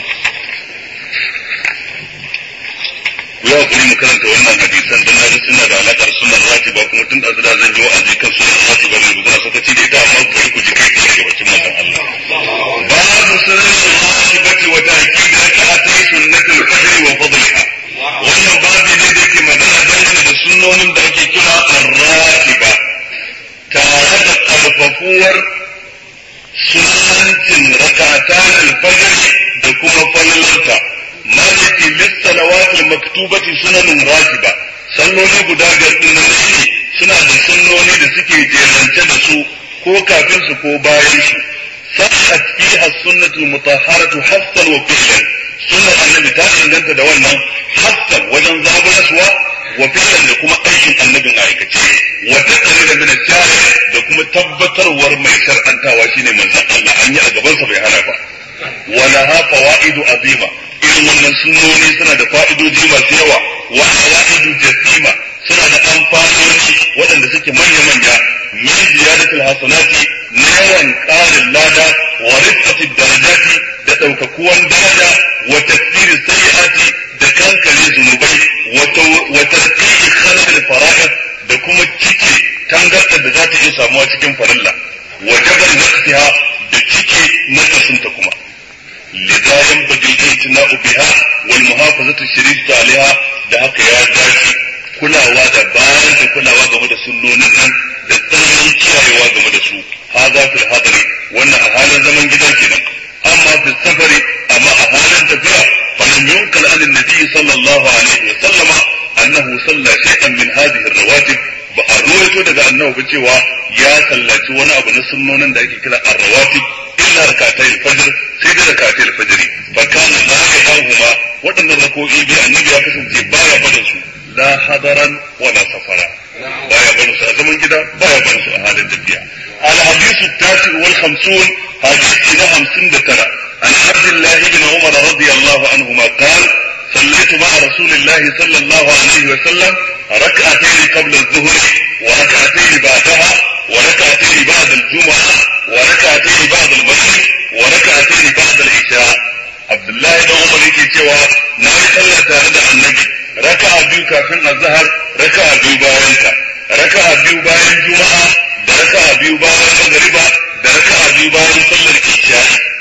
ya kuri mu karanta wannan hadisan dan naji suna da alakar sunnar ratiba kuma tun da zan yi wa'azi kan sunnar ratiba ne kuma sakaci da ita amma bari ku ji kai daga bakin manzon Allah babu sunnar ratibati wa ta'kid rak'atay sunnatul fajr wa fadliha wannan babu ne da yake magana dangane da sunnonin da ake kira ar-ratiba tare da karfafuwar sunnancin rak'atan al-fajr da kuma falalarta maliki lissalawatul maktubati sunanun ratiba salloli guda biyar din nan ne suna da sunnoni da suke jerance da su ko kafin su ko bayan su sahhat fiha sunnatul mutahharatu hassan wa fi'lan sunnar annabi ta inganta da wannan hassan wajen zaburaswa wa fi'lan da kuma aikin annabin aikace wa taqrir min al-shari da kuma tabbatarwar mai shar'antawa shine manzon Allah an yi a gaban sa bai hana ba wala ha fawaidu azima irin wannan sunnoni suna da fa'idoji masu yawa wa fawaidu jasima suna da amfanoni waɗanda suke manya-manya min ziyadatul hasanati na yawan ƙarin lada wa rif'atid darajati da ɗaukakuwan daraja wa tafsirin sayyi'ati da kankare zunubai wa tarqiqi khalal fara'id da kuma cike tangarɗar da za ta iya samuwa cikin farilla wa jabar nafsiha da cike nakasunta kuma lidha yanbaghi al-i'tina'u biha wal muhafazatu sharifatu 'alayha da haka ya dace kulawa da bayar da kulawa game da sunnonin nan da tsananin kiyayewa game da su hadha fil hadari wannan a halin zaman gida kenan amma fi safari amma a halin tafiya falam yunkal an annabi sallallahu alaihi wa sallama annahu salla shay'an min hadhihi ar-rawatib ba a ruwaito daga annabi cewa ya sallaci wani abu na sunnonin da ake kira ar-rawatib illa rak'atay al-fajr sai da rak'atay al-fajr fa kana la yahuma wadannan rak'o'i bi annabi ya kasance baya barin su la hadaran wala safara baya barin su a zaman gida baya barin su a halin tafiya al-hadith at-tasi wal 50 hadisi na 59 an Abdullah ibn Umar radiyallahu anhuma qala صليت مع رسول الله صلى الله عليه وسلم ركعتين قبل الظهر وركعتين بعدها وركعتين بعد الجمعة وركعتين بعد المغرب وركعتين بعد العشاء عبد الله بن عمر yake cewa na yi sallah tare da annabi raka'a biyu kafin azhar raka'a biyu bayan ta raka'a biyu bayan juma'a da raka'a biyu bayan magriba da raka'a biyu bayan sallar isha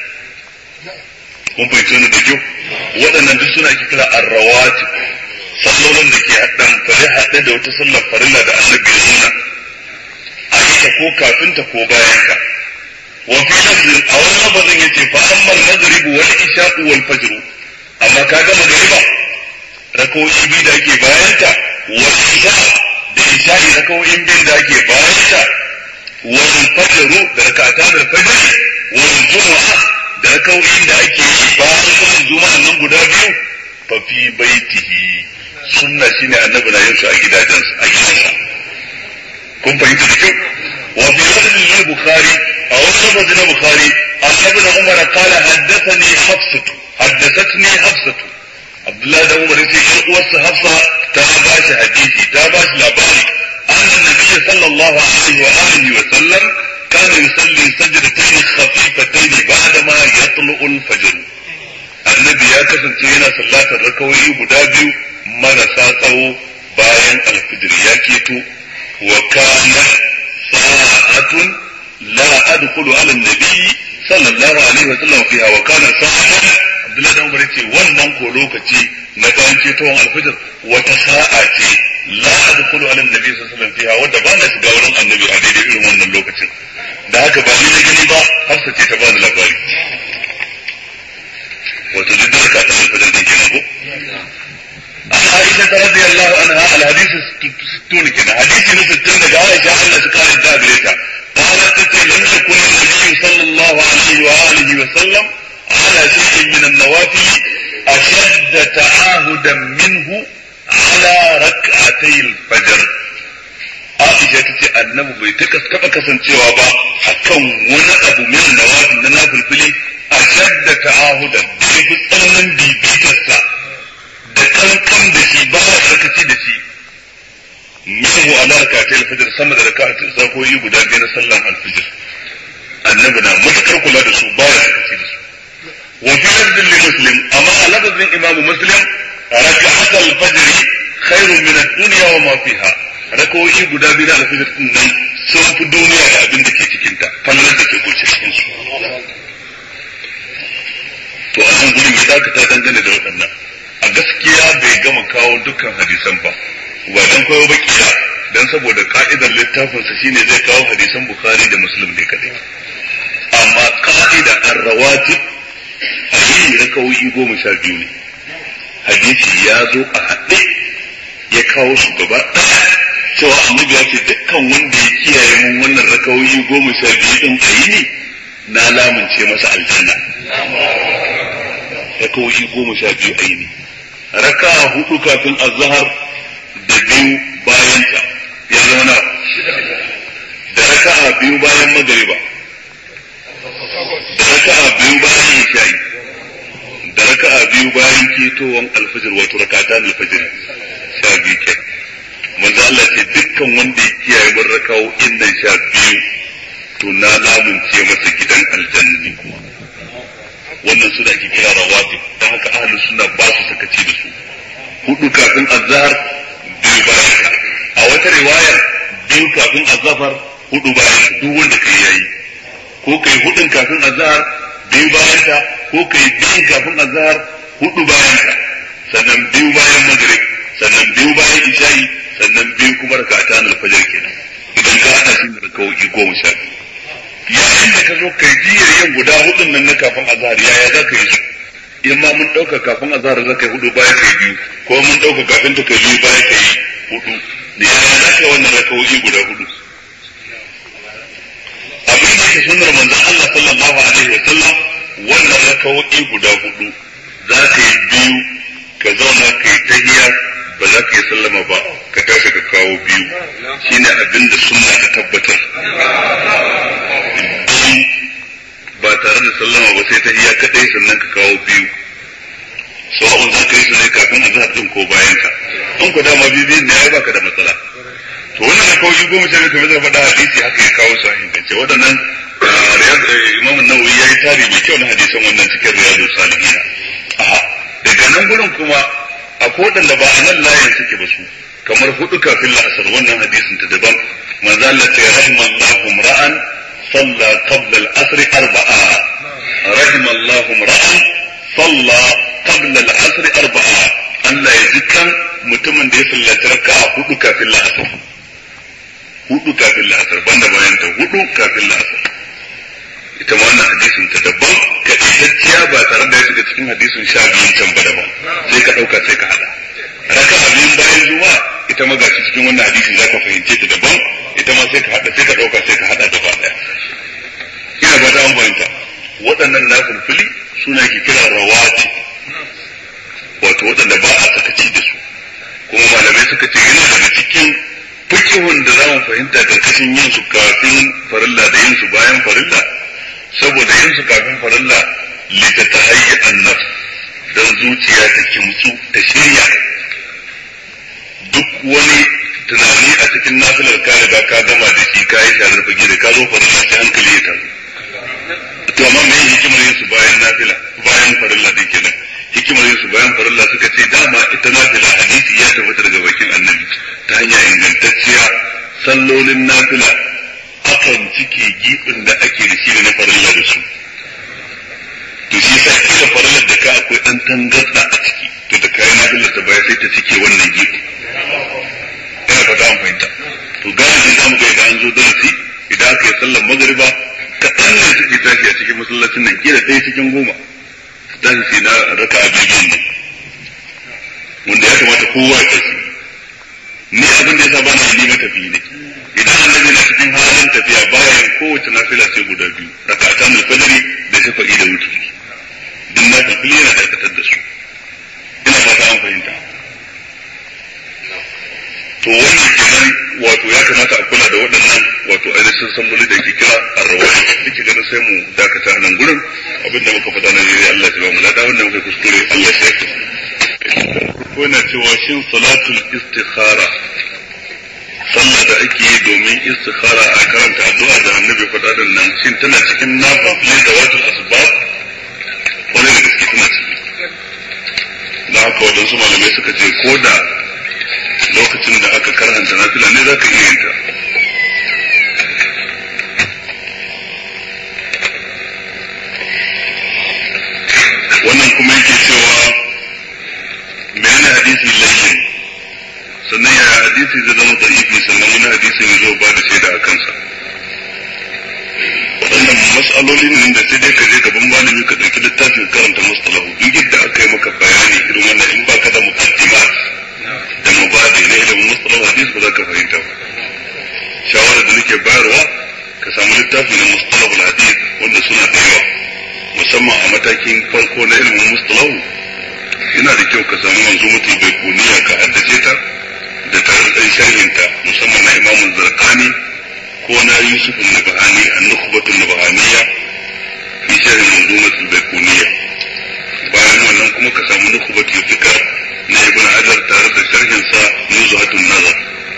kun fahimci ne da kyau waɗannan duk suna kira ar-rawatib sallolin da ke haɗe da wata sallar farilla da annabi ya nuna a yi ta ko kafin ta ko bayan ka wa fi lafzin a wani lafazin yace fa amma al-maghrib wal isha'u wal fajr amma ka ga magriba rakawoyi biyu da ake bayan ta wal isha da isha'i rakawoyin biyu da ake bayan ta wal fajr da rak'atan al-fajr wal jumu'ah da rakawoyin da ake yi bayan sallar juma'a nan guda biyu fa fi baitihi sunna shine annabi na yin su a gidansa kun fahimta da kyau wa fi lafzin al-bukhari a wani lafazi na bukhari annabi na umar qala haddathatni hafsatu abdullahi da umar yace yar uwarsa hafsa ta ba shi hadisi ta ba shi labari annabi sallallahu alaihi wa alihi wa sallam kana yusalli sajdatayn khafifatayn ba'da ma yatlu'u al-fajr annabi ya kasance yana sallatar rakawoyi guda biyu marasa tsawo bayan alfijir ya keto wa kana sa'atun la adkhulu ala an-nabi sallallahu alaihi wa sallam fiha wa kana sa'atan Abdullahi dan Umar ce wannan ko lokaci na bayan ketowar alfijir wata sa'a ce la adkhulu ala an-nabi sallallahu alaihi wa sallam fiha wanda ba na shiga wurin annabi a daidai irin wannan lokacin da haka ba ni na gani ba Hafsa ce ta bani labari wato duk da ka tafi da kenan ko Aisha radiyallahu anha al-hadith 60 kenan hadisi na 60 daga Aisha Allah ta kare da gare ta قالت تتي لم يكن النبي صلى الله عليه وآله وسلم على شيء من النوافل أشد تعاهدا منه على ركعتي الفجر Aisha ta ce annabi bai taɓa kasancewa ba akan wani abu min nawafil na nafilfili a shadda ta'ahuda da fi tsananin bibitarsa da kankan da shi ba ya sakaci da shi minhu ala rakatil fajr sama da rakatil zakoyi guda biyu na sallan alfijir annabi na matakar kula da su ba ya sakaci da su wa fi lafzin li muslim amma a lafzin imamu muslim rakatul fajr khairun min ad-dunya wa ma fiha rakawoyi guda biyu na alfijir din nan sun fi duniya da abin da ke cikin ta fallar da ke kunshe cikin su to a nan gurin ya dakata dangane da waɗannan a gaskiya bai gama kawo dukkan hadisan ba dan koyo ba kiya dan saboda ka'idar littafin sa shine zai kawo hadisan bukhari da muslim ne kadai amma ka'ida ar-rawatib hadisi rakawoyi 12 ne hadisi ya zo a haɗe ya kawo su gaba cewa annabi ya ce dukkan wanda ya kiyaye mun wannan rakawoyi 12 din ayi na lamunce masa aljanna rakawoyi 12 ayi ne raka'a 4 kafin azhar da 2 bayan ta ya zama da raka'a 2 bayan magriba da raka'a 2 bayan isha'i da raka'a 2 bayan ketowan alfajir wato rakatan alfajir 12 kenan manzo Allah ce dukkan wanda ya kiyaye mun rakawo inda 12 to na lamunce masa gidan aljanna kuma wannan su da ake kira rawatib dan haka ahlus sunna ba su sakaci da su 4 kafin azhar 2 bayan ka a wata riwaya 2 kafin azhar 4 bayan duk wanda kai yayi ko kai 4 kafin azhar 2 bayan ka ko kai 2 kafin azhar 4 bayan ka sannan 2 bayan maghrib sannan 2 bayan isha'i sannan 2 kuma rak'atan al-fajr kenan idan ka hada shi da rakawoyi 12 yayin da ka zo kai jiyar yin guda 4 nan na kafin azhar yaya za ka yi su in ma mun dauka kafin azhar za ka yi 4 bayan kai 2 ko mun dauka kafin ta kai 2 bayan kai 4 da yaya za ka wannan rakawoyi guda 4 abin da ke sunnar manzon Allah sallallahu alaihi wa sallam wannan rakawoyi guda 4 za ka yi 2 ka zauna kai tahiyya ba za ka yi sallama ba ka tashi ka kawo 2 shine abin da sunna ta tabbatar ba tare da sallama ba sai tahiyya kadai sannan ka kawo 2 sawa'un za ka yi su ne kafin azhar din ko bayan ka in ku dama biyu ne ai baka da matsala to wannan da kawai 10 kamar da faɗa hadisi haka ya kawo su a ingance waɗannan Imam Nawawi ya yi tari mai kyau na hadisan wannan cikin Riyadus Salihin daga nan gurin kuma akwai waɗanda ba a nan layin suke ba su kamar 4 kafin la'asar wannan hadisin ta daban manzo Allah ya rahimallahu ra'an salla qabla al-asr 4 rahimallahu ra'an salla qabla al-asr 4 Allah ya jikan mutumin da ya sallaci raka'a 4 kafin la'asar 4 kafin la'asar banda bayan ta 4 kafin la'asar ita ma wannan hadisin ta daban kaɗaitacciya ba tare da ya shiga cikin hadisin 12 can ba daban sai ka ɗauka sai ka haɗa raka'a biyun bayan juma'a ita ma gashi cikin wannan hadisi za ka fahimce ta daban ita ma sai ka haɗa sai ka ɗauka sai ka haɗa gaba ɗaya ina ba ta an fahimta waɗannan nafilfili suna ke kira rawati wato waɗanda ba a sakaci da su kuma malamai suka ce yana daga cikin fikihun da za mu fahimta karkashin yin su kafin farilla da yin su bayan farilla saboda yin su kafin farilla litatahayya an-nafs dan zuciya ta kimtsu ta shirya duk wani tunani a cikin nafilar ka riga ka gama da shi ka yi sharar fage da ka zo farilla sai hankali ya taru to amma me hikimar yin su bayan nafila bayan farilla din kenan hikimar yin su bayan farilla suka ce dama ita nafila hadisi ya tabbata daga bakin annabi ta hanya ingantacciya sallolin nafila akan cike gibin da ake da shi na farilla da su to shi sa kila farillar da ka akwai dan tangarda a ciki to da kayan nafilar ta baya sai ta cike wannan gibin ina fata an fahimta to galibi za mu ga idan an zo darasi idan aka yi sallar magariba kaɗan ne suke tashi a cikin masallacin nan kila ɗaya cikin 10 su tashi sai na raka a bibiyun nan wanda ya kamata kowa ya tashi ni abin da ya sa ba na yi matafi ne idan annabi na cikin halin tafiya bayan kowace nafila sai guda 2 raka'atan al-fajr da shafa'i da wutri din na tafi yana dakatar da su ina fata an fahimta to wannan kenan wato ya kamata a kula da waɗannan wato ainihin salloli da ke kira arrawai dake ganin sai mu dakata nan gurin abinda muka faɗa nan ne Allah ya ba mu lada wanda muka kuskure Allah ya shafe ko na cewa shin salatul istikhara sallah da ake yi domin istikhara a karanta addu'a da annabi faɗa din nan shin tana cikin nafilin da wato asbab wani da gaske tana ciki da haka wadansu malamai suka ce ko da lokacin da aka karanta nafila ne za ka iya yin ta wannan kuma yake cewa menene hadisi layyin sannan ya hadisi zai zama da'ifi sannan wani hadisi ne zo ba da shaida a kansa waɗannan mas'aloli ne da sai dai ka je gaban malami ka ɗauki littafin karanta mustalahu duk yadda aka yi maka bayani irin wannan in baka da muqaddimat da mabadi ne da mustalahu hadisi ba za ka fahimta ba shawara da nake bayarwa ka samu littafi na mustalahu hadisi wanda suna da yawa musamman a matakin farko na ilimin mustalahu yana da kyau ka samu manzumatul baikuniya ka haddace ta da tare da sharhinta musamman na imamun zarqani ko na yusuf an-nabhani an-nukhbatu an-nabhaniyya fi sharh manzumatul baikuniya bayan wannan kuma ka samu nukhbatul fikr na ibn hajar tare da sharhin sa nuzhatun nazar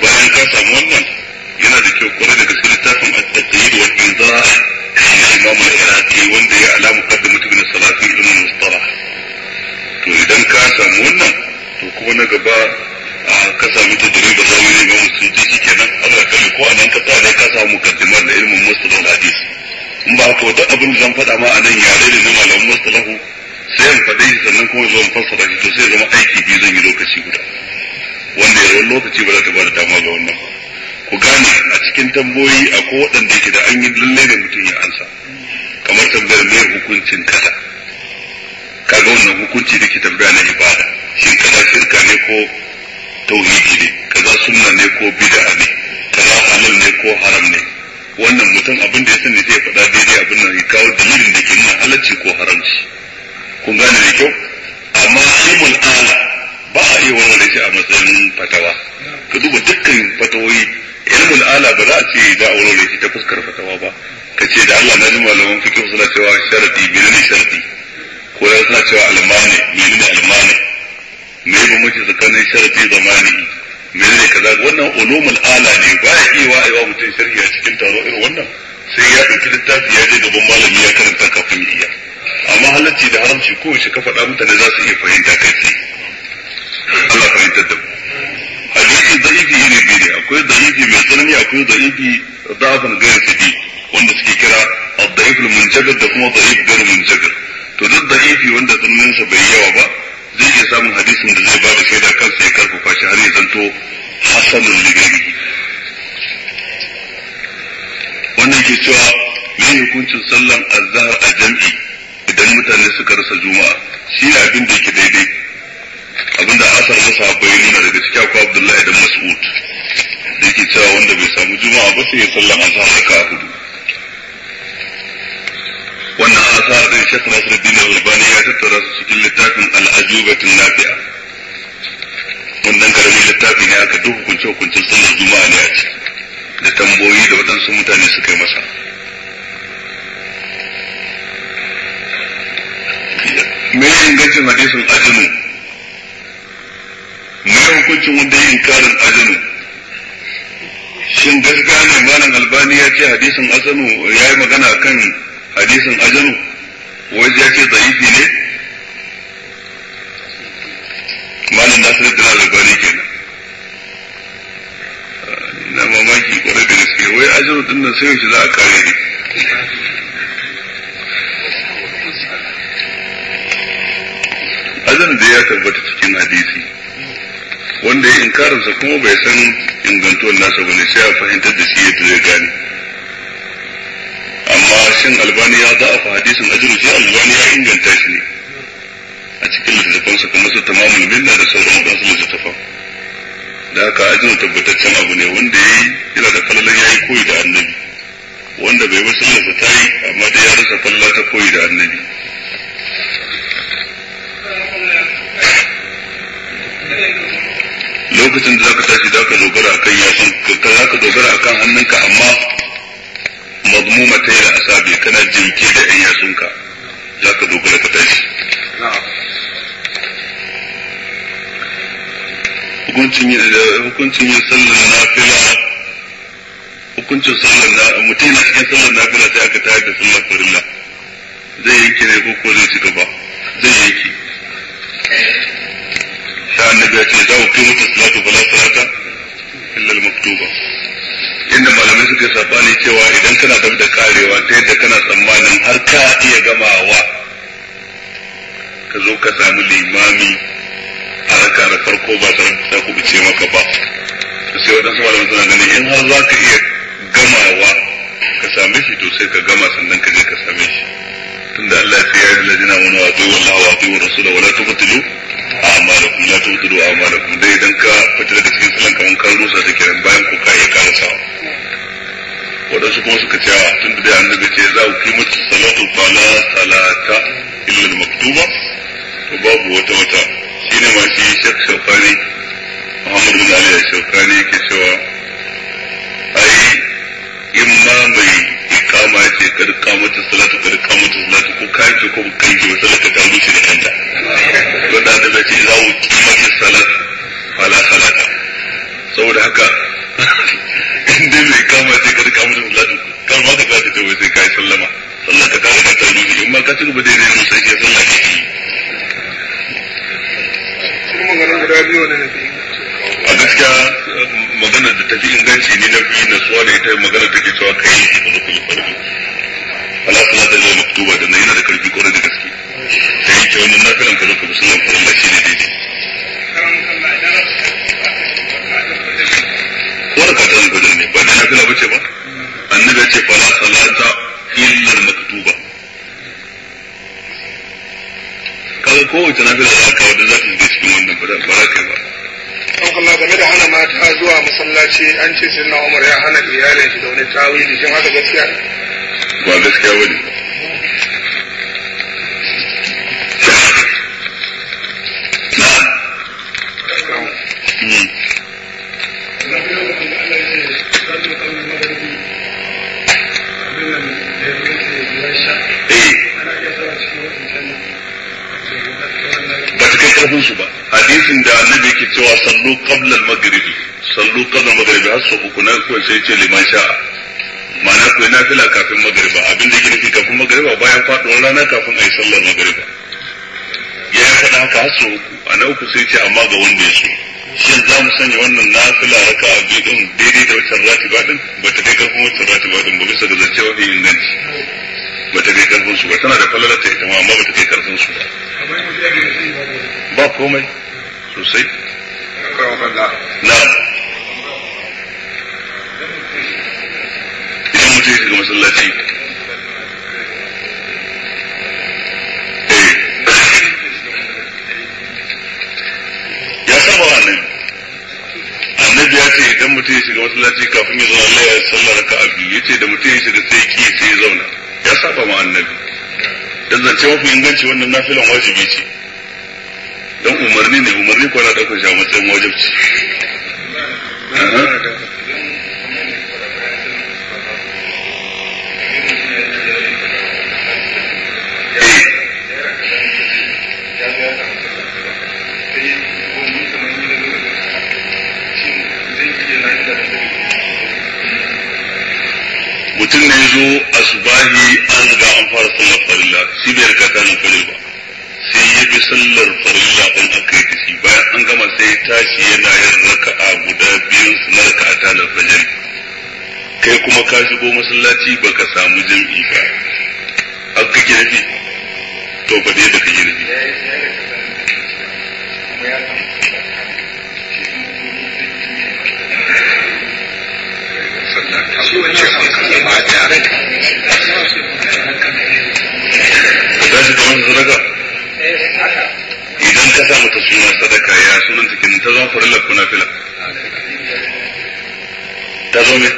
bayan ka samu wannan yana da kyau kwarai da gaske littafin at-taqyid wal inzar na Imam al-Iraqi wanda ya alamu qaddamatu min salati ilm al-mustalah. To idan ka samu wannan to kuma na gaba ka samu tadrib da zawi ne Imam Suyuti shikenan Allah kalli ko anan ka tsaya ka samu muqaddimat da ilmin mustalah hadis. In ba ka wata abin da zan faɗa ma anan yare da na malamin mustalahu sai in faɗe shi sannan kuma zo in fassara shi to sai zama aiki biyu zan yi lokaci guda wanda yawan lokaci ba za ta ba da dama ga wannan. Ku gane a cikin tambayoyi akwai waɗanda yake da an yi lallai da mutum ya ansa kamar tambayar mai hukuncin kaza kaga wannan hukunci da ke tambaya na ibada shin kaza shirka ne ko tauhidi ne kaza sunna ne ko bid'a ne kaza halal ne ko haram ne wannan mutum abin da ya sani zai faɗa daidai abin nan ya kawo dalilin da ke nuna halacci ko haramci. Kun gane da kyau amma ilmul ala ba a iya warware shi a matsayin fatawa. Ka duba dukkan fatawoyi ilmul ala ba za a ce za a warware shi ta fuskar fatawa ba. Ka ce da Allah na ji malaman fiqh suna cewa sharadi menene sharadi ko ya suna cewa almani menene almani me ba muke tsakanin sharadi zamani menene kaza wannan ulumul ala ne ba ya iya wa'ayi wa mutum sharhi a cikin taro irin wannan sai ya ɗauki littafi ya je gaban malami ya karanta kafin ya iya. Amma halacci da haramci kowace ka faɗa mutane za su iya fahimta kai tsaye. Allah fahimtar da mu. Hadisi da'ifi iri biyu ne, akwai da'ifi mai tsanani akwai da'ifi da'afan gayar sadi wanda suke kira ad-da'if al-munjabir da kuma da'if gayar munjabir. To duk da'ifi wanda tsananinsa bai yawa ba zai iya samun hadisin da zai ba da shaida kansa ya karfafa shi har ya zanto hasanul ligari. Wannan ke cewa me hukuncin sallan azhar a jam'i idan mutane suka rasa juma'a shi ne abin da yake daidai abinda asar masa bai nuna daga cikin akwai Abdullahi dan Mas'ud da yake cewa wanda bai samu juma'a ba sai ya sallan azhar raka'a hudu. Wannan asar din Sheikh Nasiruddin Al-Albani ya tattara su cikin littafin Al-Ajubatun Nafi'a wannan karamin littafi ne aka duk hukuncin sallar juma'a ne a ciki da tamboyi da waɗansu mutane suka yi masa. Me ingancin hadisin ajinu me hukuncin wanda ya inkarin ajinu shin gaskiya ne malam Albani ya ce hadisin asanu ya yi magana kan hadisin ajinu wai ya ce da'ifi ne malam Nasiruddin Albani kenan. Ina mamaki kwarai da gaske wai ajinu din nan sai shi za a kare ne. Azan da ya tabbata cikin hadisi wanda ya inkarinsa kuma bai san ingantuwar nasa bane sai a fahimtar da shi yadda zai gane. Amma shin Albani ya za'afa hadisin ajru sai Albani ya inganta shi ne a cikin littattafansa kamar su tamamul minna da sauran wadansu littattafan. Da haka ajru tabbataccen abu ne wanda ya yi yana da falalan ya yi koyi da annabi wanda bai wasu sallarsa ta yi amma da ya rasa falala ta koyi da annabi. Lokacin da zaka tashi zaka dogara akan yasun ka zaka dogara akan hannunka amma mazmuma ta yi asabi kana jinke da ɗan yasunka zaka dogara ka tashi. Hukuncin yin sallar nafila hukuncin sallar na mutum na cikin sallar nafila sai aka tayar da sallar farilla zai yanke ne ko zai ci gaba zai yanke. Sha annabi ya ce za ku kai mutu salatu fala salata illa al-maktuba. Inda malamai suka sabani cewa idan kana dab da karewa ta yadda kana tsammanin har ka iya gamawa ka zo ka samu limami a raka na farko ba tare da ku bice maka ba. Sai waɗansu malamai suna ganin in har za ka iya gamawa ka same shi to sai ka gama sannan ka je ka same shi. Tunda Allah ya ce ya yi lajina wani wa bai wallahi wa bai wa rasula wala tubtilu a'malakum la tubtilu a'malakum dai idan ka fitar da cikin salon kaman kan rusa ta kiran bayan ku ka iya karasawa. Wadansu kuma suka ce tunda dai annabi ce za ku yi mutu salatu fala salata illa al-maktuba to babu wata shine ma shi Sheikh Shawkani Muhammad bin Ali Shawkani yake cewa ai imma mai ikama ce kar kamata salatu ko kai ce ko kai ce salatu ta rushe da kanta to da ce za mu kimanta salatu fala salata saboda haka wai sai kai sallama sallar ka kare ka tarbi in ma ka ci gaba da yin sai ke sallah ke yi kuma ganin guda biyu ne a gaskiya magana da tafi inganci ne na biyu na suwa da ita magana take cewa kai yi da rukun farko ala salata da maktuba da yana da karfi kwarai da gaske sai yake wannan nafilan ka zo ka musulman farilla shi ne daidai wani ka tarin gudun ne ba da nafila bace ba annabi ya ce fala salata illa maktuba kaga kowace nafila da aka wadda za ta shiga cikin wannan ba kai ba Allah game da hana mata zuwa masallaci an ce sai na Umar ya hana iyalin shi da wani tawili shin haka gaskiya ba gaskiya bane su ba hadisin da annabi yake cewa sallu qabla al-maghribi har su uku na ko sai ce liman sha'a ma'ana ko nafila kafin magriba abin da yake nufi kafin magriba bayan faduwar rana kafin ayi sallar magriba ya faɗa haka har su uku ana uku sai ce amma ga wanda ya so shin za mu sanya wannan nafila raka'a biyu din daidai da wacce ratiba din ba ta kai karfin wacce ratiba din ba bisa ga zance wani inganci ba ta kai karfin su ba tana da falalarta ita ma amma ba ta kai karfin su ba ba komai sosai na idan mutum ya shiga masallaci ya saba wa annabi ya ce idan mutum ya shiga masallaci kafin ya zauna Allah ya sallar raka'a biyu ya ce da mutum ya shiga sai ki sai ya zauna ya saba ma annabi dan zance mafi inganci wannan nafilan wajibi ce dan umarni ne umarni ko na daukar shi a matsayin wajibci mutum ne zo asubahi an riga an fara sallar farilla shi bai rika tanin farilla ba sai ya bi sallar farilla din aka yi shi bayan an gama sai ya tashi yana yin raka'a guda biyun su na raka'a ta alfajr kai kuma ka shigo masallaci baka samu jam'i ba haka kake nufi to ba dai da kake nufi tashi kamar sadaka idan ka samu ta suna sadaka ya sunan cikin ta zama farilla ko nafila ta zo me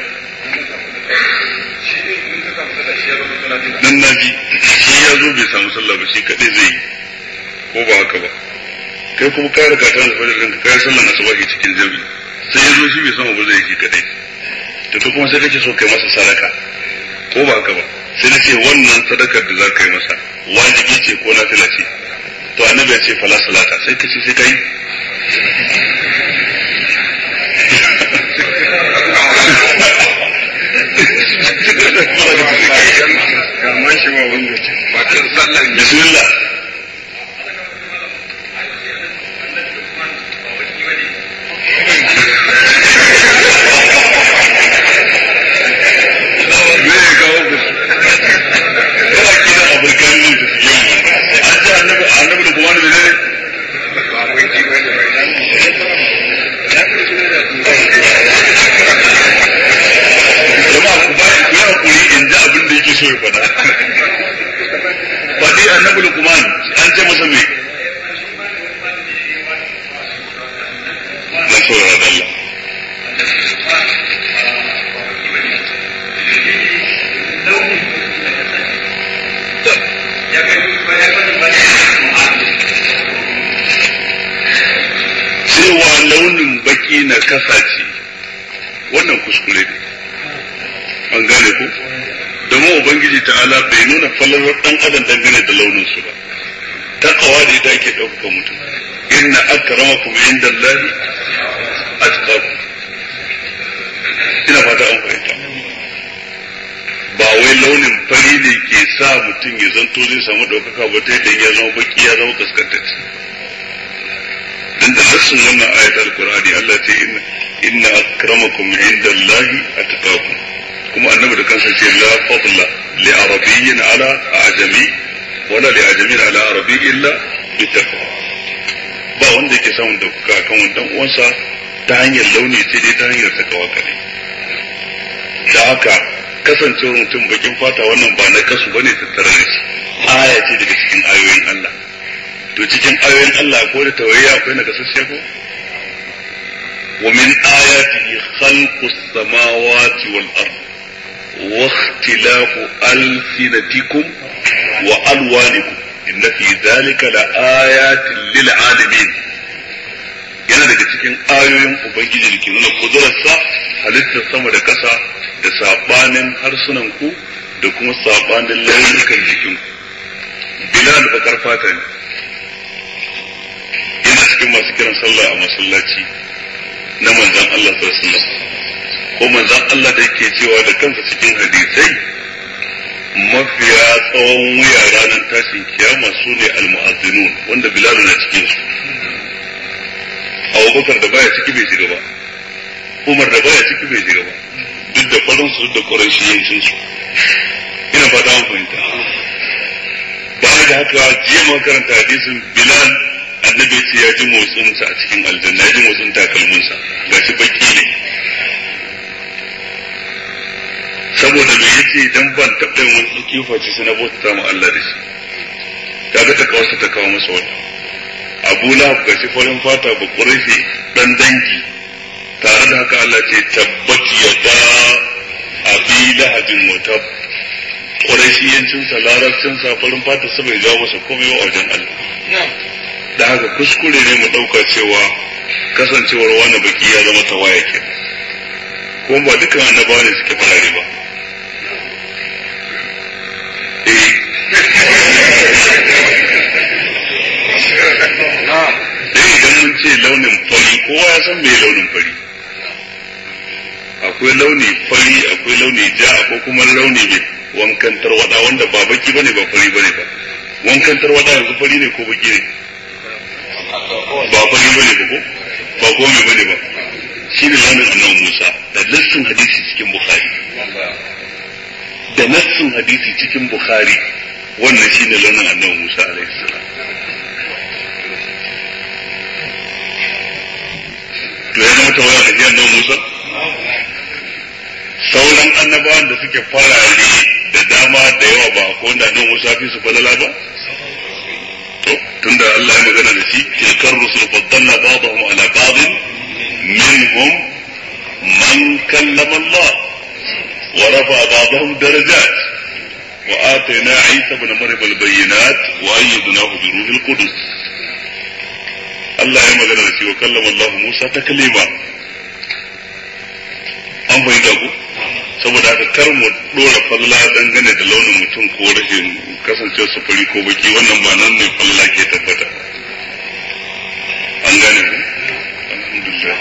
dan naji shi ya zo bai samu sallah ba shi kadai zai yi ko ba haka ba kai kuma ka riga ta da fajr ka kai sallar asubahi cikin jami'i sai ya zo shi bai samu ba zai yi kadai to kuma sai kake so kai masa sadaka ko ba haka ba sai nace wannan sadakar da za ka yi masa wajibi ce ko nafila ce to annabi ya ce fala salata sai kace sai kai bismillah so ya faɗa faɗi annabi Luqman an ce masa me na so ya Allah cewa launin baki na kasa ce wannan kuskure ne an gane ko domin ubangiji ta'ala bai nuna falalar dan adam dangane da launin su ba takawa da ita ake ɗaukaka mutum inna akramakum indallahi atqakum ina fata an fahimta ba wai launin fari ne ke sa mutum ya zanto zai samu ɗaukaka ba ta yadda ya zama baki ya zama kaskantacce. Dan da nassin wannan ayat al-Qur'ani Allah ce inna akramakum indallahi atqakum, kuma annabi da kansa ce la fadla li arabiyyin ala ajami wala li ajamin ala arabi illa bi taqwa. Ba wanda yake samun ɗaukaka kan wannan uwansa ta hanyar launi sai dai ta hanyar takawa kadai. Da haka kasancewar mutum bakin fata wannan ba na kasu bane tattare da shi, aya ce daga cikin ayoyin Allah. To cikin ayoyin Allah akwai da tawayya akwai na gasasshe ko? Wa min ayatihi khalqus samawati wal ard wa ikhtilafu alsinatikum wa alwanikum inna fi dhalika la ayatin lil alamin. Yana daga cikin ayoyin Ubangiji da ke nuna kudurarsa halittar sama da ƙasa da sabanin harsunan ku da kuma sabanin launukan jikin ku. Bilal bakar fata ne, yana cikin masu kiran sallah a masallaci na manzan Allah sallallahu alaihi wasallam, ko manzan Allah da yake cewa da kansa cikin hadisai mafiya tsawon wuya ranar tashin kiyama su ne almu'azzinun, wanda Bilal na cikin su. Abubakar da baya ciki bai shiga ba, Umar da baya ciki bai shiga ba, duk da farin su da Qurayshiyancin su. Ina fata an fahimta. Bayan da haka jiya mun karanta hadisin Bilal, annabi ce ya ji motsin sa a cikin aljanna, ya ji motsin takalmin sa, gashi baki ne. Saboda me yace idan ban taɓa yin wani kifa ce sai na bauta ma Allah da shi. Kaga ta kawo ta kawo masa wannan. Abu Lahab gashi farin fata ba Qurayshi dan dangi, tare da haka Allah ce tabbat yada abi lahabin wa tab. Qurayshiyancin sa, larabcin sa, farin fata sa bai jawo masa komai a wajen Allah. Da haka kuskure ne mu dauka cewa kasancewar wani baki ya zama tawaya ke, kuma ba dukkan annabawa ne suke farare ba. Dai idan mun ce launin fari, kowa ya san me launin fari. Akwai launi fari, akwai launi ja, akwai kuma launi mai wankan tarwada wanda ba baki bane ba fari bane ba. Wankan tarwada yanzu fari ne ko baki ne? Ba fari bane ba ko? Ba gome bane ba. Shi ne launin annabi Musa da nassin hadisi cikin Bukhari. Da nassin hadisi cikin Bukhari, wannan shi ne launin annabi Musa alaihi salam. To ya zama tawaya da jiyan nan Musa? Sauran annabawan da suke farare da dama da yawa ba ko wanda nan Musa fi su falala ba? To tunda Allah ya magana da shi, tilkar rusul faddalna ba'dahum ala ba'd minhum man kallama Allah wa rafa'a ba'dahum darajat wa atayna Isa ibn Maryam al-bayyinat wa ayyadnahu bi ruhil qudus. Allah ya magana da shi wa kallama Allah Musa taklima. An bayyana ku, saboda haka kar mu dora falla dangane da launin mutum ko rashin kasancewa sufuri ko baki, wannan ba nan ne falla ke tabbata. An gane ku? Alhamdulillah.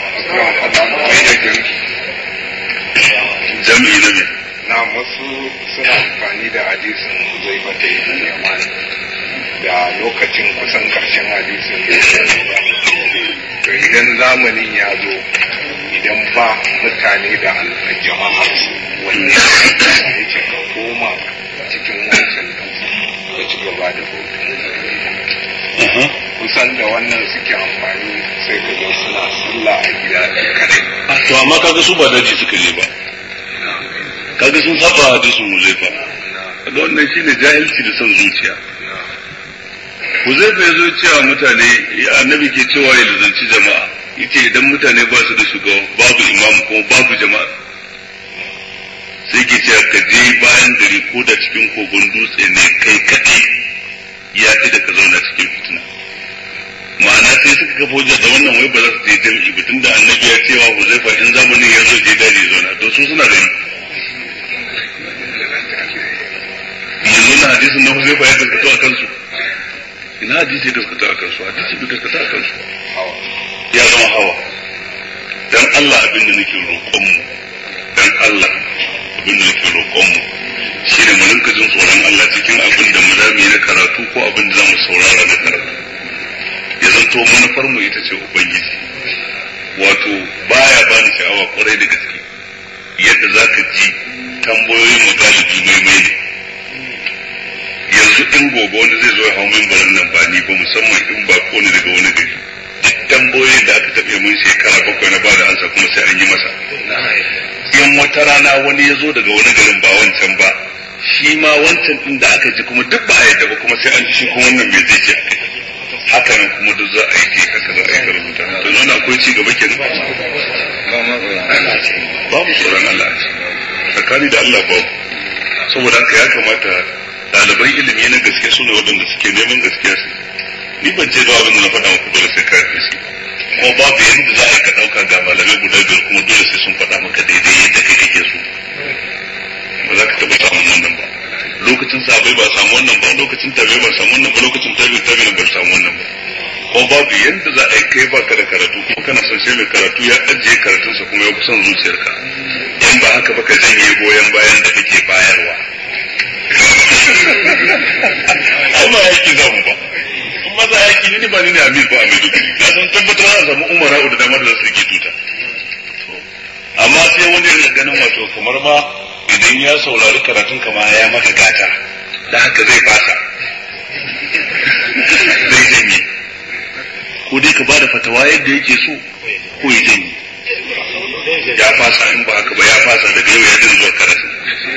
Jami'i na me? Na wasu suna amfani da hadisin zai bata yi yaman da lokacin kusan karshen hadisin da to idan zamanin ya zo, idan ba mutane da jama'a wanne ya ce ka koma cikin wancan ka ci gaba da bauta. Kusan da wannan suke amfani sai ka ga suna sallah a gida kadai. To amma kaga su ba daji suka je ba, kaga sun saba hadisin Huzaifa. Kaga wannan shine jahilci da son zuciya. Huzaifa ya zo cewa mutane, annabi ke cewa ya lazanci jama'a, yace idan mutane ba su da shugaba, babu imam ko babu jama'a, sai ke cewa ka je bayan gari ko da cikin kogon dutse ne kai kaɗai, ya fi da ka zauna cikin fitina. Ma'ana sai suka kafa hujja da wannan wai ba za su je jami'i ba, tunda annabi ya cewa Huzaifa in zamanin ya zo je daji zauna, to su suna da yanzu na hadisin na Huzaifa ya gaskata a kansu. Ina hadisi ya gaskata a kansu? Hadisi bai gaskata a kansu. Ya zama hawa. Dan Allah abinda nake roƙon mu, dan Allah abinda nake roƙon mu, shi ne mu rinka jin tsoron Allah cikin abin da mu zamu yi na karatu ko abin da zamu saurara na karatu ya zanto manufar mu ita ce ubangiji. Wato baya bani sha'awa kwarai da gaske yadda zaka ji tambayoyin mu galibi mai ne. Yanzu in gobe wani zai zo ya hau mimbarin nan ba ni ba, musamman in ba ko ne daga wani gari, tambayoyin da aka taɓa mun shekara 7 na bada ansa kuma sai an yi masa. In wata rana wani ya zo daga wani garin ba wancan ba, shi ma wancan din da aka ji kuma duk ba a yadda ba kuma sai an ji shi kuma wannan mai zai ce haka nan kuma duk za a yi haka za a yi rubuta. To nan akwai ci gaba kenan. Babu tsoron Allah tsakani da Allah babu. Saboda haka ya kamata ɗaliban ilimi na gaske su ne waɗanda suke neman gaskiya su. Ni ban ce zuwa abin da na faɗa muku dole sai ka yi shi. Kuma babu yadda za a yi ka ɗauka ga malamai guda 5 kuma dole sai sun faɗa maka daidai yadda kai kake so. Ba za ka taɓa samun wannan ba. Lokacin sahabbai ba samu wannan ba, lokacin tabi'i ba samu wannan ba, lokacin tabi'i ba samu wannan ba. Ko babu yadda za a yi kai baka da karatu kuma kana son sai mai karatu ya ajiye karatunsa kuma ya fi son zuciyarka. In ba haka ba ka janye goyon bayan da kake bayarwa. Amma yake zamu ba. Maza yaki ni ba ni ne amir ba amir duk na san tabbatar za a samu umara da damar da su rike tuta. Amma sai wani ya ganin wato kamar ma idan ya saurari karatun kama ya maka gata da haka zai fasa zai janye ko dai ka bada fatawa yadda yake so ko ya janye ya fasa, in ba haka ba ya fasa daga yau ya dinga zuwa karatun.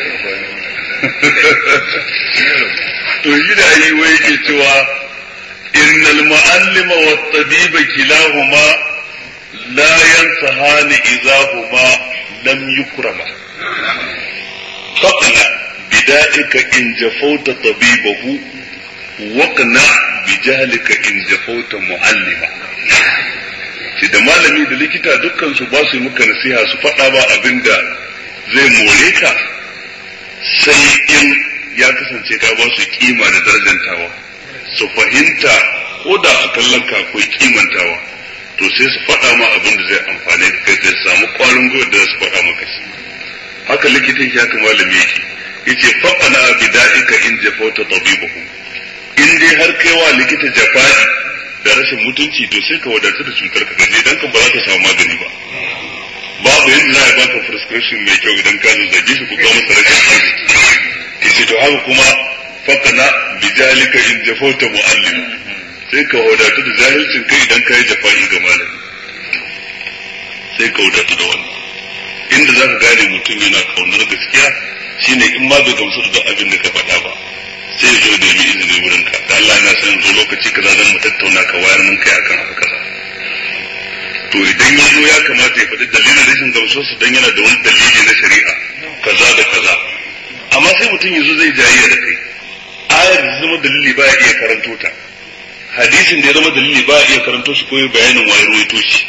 To shi da yi wai yake cewa إن المعلم والطبيب كلاهما لا ينتهان إذا هما لم يكرما فاقنع بدائك إن جفوت طبيبه واقنع بجهلك إن جفوت معلما. da malami da likita dukkan su ba su yi muka nasiha su faɗa ba abinda zai more ka sai in ya kasance ka ba su kima da darajantawa, su fahimta ko da a kallon ka akwai kimantawa, to sai su faɗa ma abin da zai amfane ka kai samu ƙwarin gwiwa da su faɗa maka shi. Haka likitan shi haka malami yake yace faqana bida'ika in jafauta tabibuhu. In dai har kai wa likita jafa'i da rashin mutunci to sai ka wadatu da cutar ka gaje dan kan ba za ka samu magani ba. Babu yadda za a baka prescription mai kyau idan ka zazzage shi ko ka masa rashin arziki. Yace to haka kuma fakana bijalika in jafauta muallim, sai ka wadatu da jahilcin kai idan ka yi jafa'i ga malami, sai ka wadatu da wannan. Inda za ka gane mutum yana kaunar gaskiya shine in ma bai gamsu da abin da ka faɗa ba sai ya zo da yi izini wurin ka da Allah yana son zo lokaci kaza zan mu tattauna ka wayar mun kai akan haka kaza. To idan ya zo ya kamata ya faɗi dalilin rashin gamsuwarsa dan yana da wani dalili na shari'a kaza da kaza, amma sai mutum ya zo zai jayayya da kai. Ayar da zama dalili ba ya iya karanto ta, hadisin da ya zama dalili ba ya iya karanto shi ko ya bayanin waye ruwaito shi.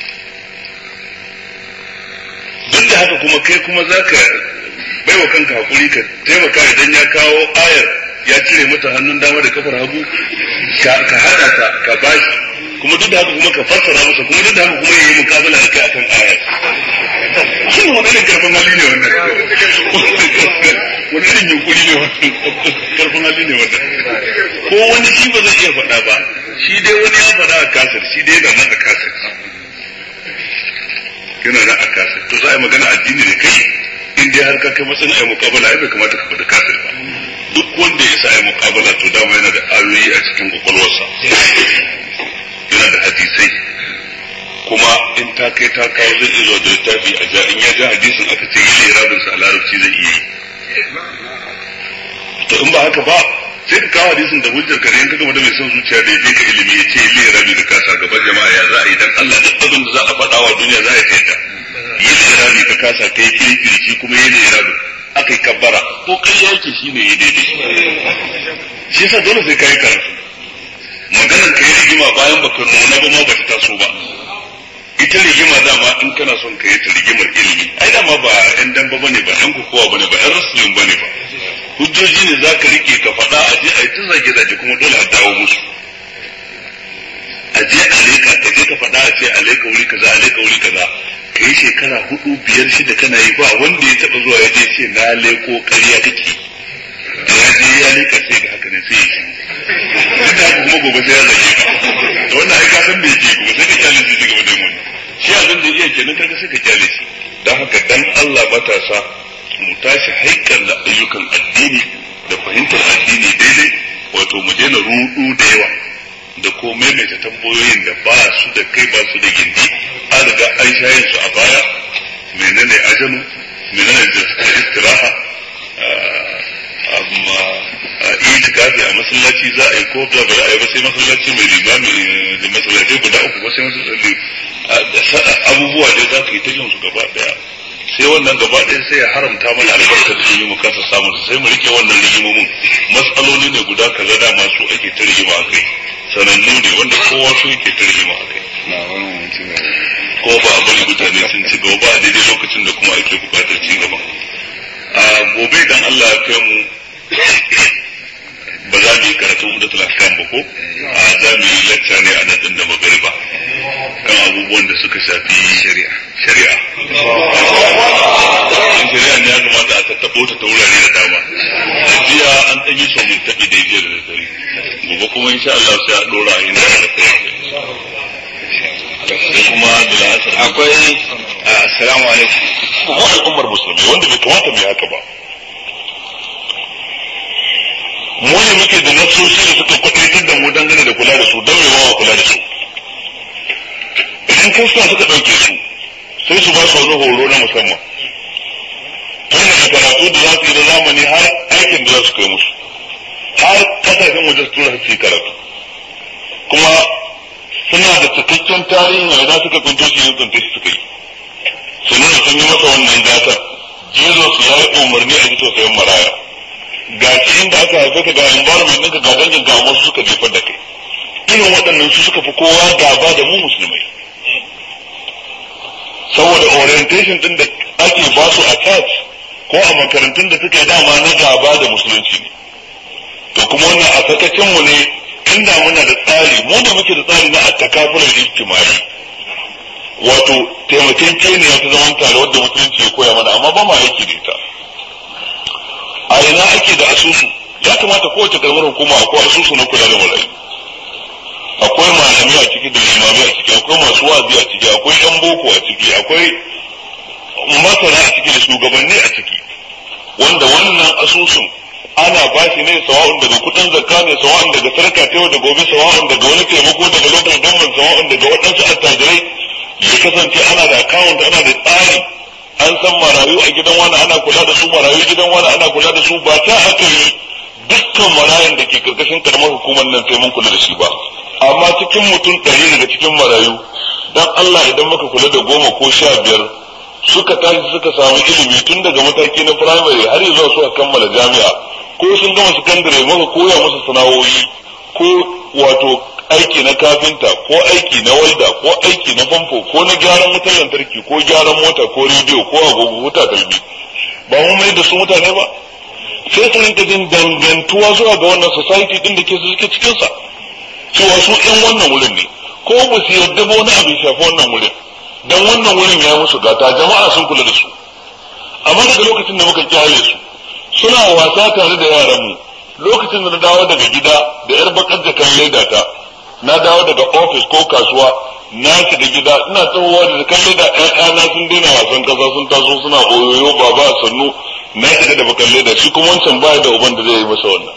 Duk da haka kuma kai kuma za ka bai wa kanka hakuri ka taimaka idan ya kawo ayar ya cire mata hannun dama da kafar hagu ka hada ta ka bashi, kuma duk da haka kuma ka fassara masa, kuma duk da haka kuma ya yi mukabala da kai akan ayar. Shin wani irin karfin hali ne wannan? Wani irin yunkuri ne wannan? Karfin hali ne wannan? Ko wani shi ba zai iya faɗa ba, shi dai wani ya faɗa a kasar, shi dai yana nan a kasar. Yana nan a kasar. To za a yi magana addini da kai, in dai har ka kai matsayin a yi mukabala ai bai kamata ka faɗi kasar ba. Duk wanda ya sa a yi mukabala to dama yana da ayoyi a cikin kwakwalwarsa. Yana da hadisai. Kuma in ta kai ta kawo zai iya zuwa da littafi a ja, in ya ja hadisin aka ce yi rabinsa a larabci zai iya yi. To in ba haka ba sai ka kawo hadisin da hujjar ka ne in ka gama da mai son zuciya da ya je ka ilimi ya ce yi rabi da kasa gaban jama'a ya za a yi dan Allah duk abin da za a faɗa wa duniya za a yi ta yi rabi ka kasa kai kirkiri shi kuma yi rabi aka yi kabbara ko kai yake shi ne ya daidai. Shi yasa dole sai ka yi karatu. Maganar ka yi rigima bayan baka nuna ba ma ba ta taso ba. Ita rigima dama in kana son ka yi ta rigimar ilimi ai dama ba yan damba bane ba yan kokowa bane ba yan wrestling bane ba, hujjoji ne za ka rike ka faɗa a je a yi tun zage-zage kuma dole a dawo musu. A je a leka ka je ka faɗa a ce a leka wuri kaza a leka wuri kaza ka yi shekara 4, 5, 6 kana yi ba wanda ya taɓa zuwa ya je ce na leko ƙarya kake sai ya leka sai ga haka ne sai ya shi duk da kuma gobe sai ya zage ka to wannan ai ka san me yake gobe sai ka kyale shi gaba da mun shi abin da iya kenan kaga sai ka kyale shi dan haka dan Allah matasa mu tashi haikar da ayyukan addini da fahimtar addini daidai wato mu daina rudu da yawa da ko maimaita tambayoyin da ba su da kai ba su da gindi an riga an shayin su a baya menene ajanu menene istiraha amma itikafi a masallaci za a yi ko da ba a yi ba sai masallaci mai limami da masallaci guda uku ba sai masallaci abubuwa da za ka yi ta jin su gaba daya sai wannan gaba ɗaya sai ya haramta mana albarkar da yi mu kasa samun sai mu rike wannan rigimomin matsaloli ne guda kaza da masu ake ta rigima a kai sanannu ne wanda kowa su yake ta rigima a kai ko ba a bari mutane sun ci gaba ba a daidai lokacin da kuma ake bukatar ci gaba a gobe idan Allah ya kai mu ba za mu yi karatun udatul ahkam ba ko a za mu yi lacca ne a nan din da magariba kan abubuwan da suka shafi shari'a shari'a ne ya kamata a tattabo ta wurare da dama jiya an ɗan yi somin taɓi da jiya da dare gobe kuma insha Allah sai a ɗora a yin da sai kuma da la'asar akwai assalamu alaikum kuma al'ummar musulmi wanda bai kamata mu yi haka ba mu ne muke da nasoshi da suka kwatantar da mu dangane da kula da su don mai bawa kula da su idan kirista suka ɗauke su sai su ba su wani horo na musamman tun daga karatu da za su yi da zamani har aikin da za su kai musu har kasashen waje su tura su yi karatu kuma suna da cikakken tarihin a idan suka tsinto shi yin tsinto shi suka yi su nuna sun yi masa wannan gatar jesus ya yi umarni a ji tausayin maraya ga shi inda aka haife ka ga environment ɗinka ga dangin ga wasu suka jefar da kai irin waɗannan su suka fi kowa gaba da mu musulmai saboda orientation ɗin da ake ba su a church ko a makarantun da suka yi dama na gaba da musulunci ne to kuma wannan a sakacin mu ne inda muna da tsari mu da muke da tsari na attakafulan ijtimai wato taimakekeniya ta zaman tare wadda musulunci ya koya mana amma ba ma aiki da ita a ina ake da asusu ya kamata kowace karamar hukuma akwai asusu na kula da marayu akwai malami a ciki da limami a ciki akwai masu wazi a ciki akwai yan boko a ciki akwai masana a ciki da shugabanni a ciki wanda wannan asusun ana ba shi ne sawa'un daga kudin zakka ne sawa'un daga sarka ta yau da gobe sawa'un daga wani taimako daga local government sawa'un daga waɗansu attajirai ya kasance ana da account ana da tsari an san marayu a gidan wani ana kula da su marayu gidan wani ana kula da su ba ta haka yi dukkan marayun da ke karkashin karamar hukumar nan sai mun kula da shi ba amma cikin mutum 100 daga cikin marayu dan Allah idan muka kula da 10 ko 15 suka tashi suka samu ilimi tun daga mataki na primary har zuwa suka kammala jami'a ko sun gama sakandare muka koya musu sana'o'i ko wato aiki na kafinta ko aiki na walda ko aiki na famfo ko na gyaran wutar lantarki ko gyaran mota ko rediyo ko agogo ko takalmi ba mu mai da su mutane ba sai su rinka jin dangantuwa zuwa ga wannan society din da ke suke cikin sa cewa su ɗan wannan wurin ne ko ba su yarda ba wani abu ya shafi wannan wurin dan wannan wurin ya musu gata jama'a sun kula da su amma daga lokacin da muka kyale su suna wasa tare da yaran mu lokacin da na dawo daga gida da yar bakar jakan leda ta na dawo daga office ko kasuwa na shiga gida ina tsawowa da jakan leda ƴaƴana sun daina wasan kasa sun taso suna oyoyo baba sannu na shiga da bakar leda shi kuma wancan baya da uban da zai yi masa wannan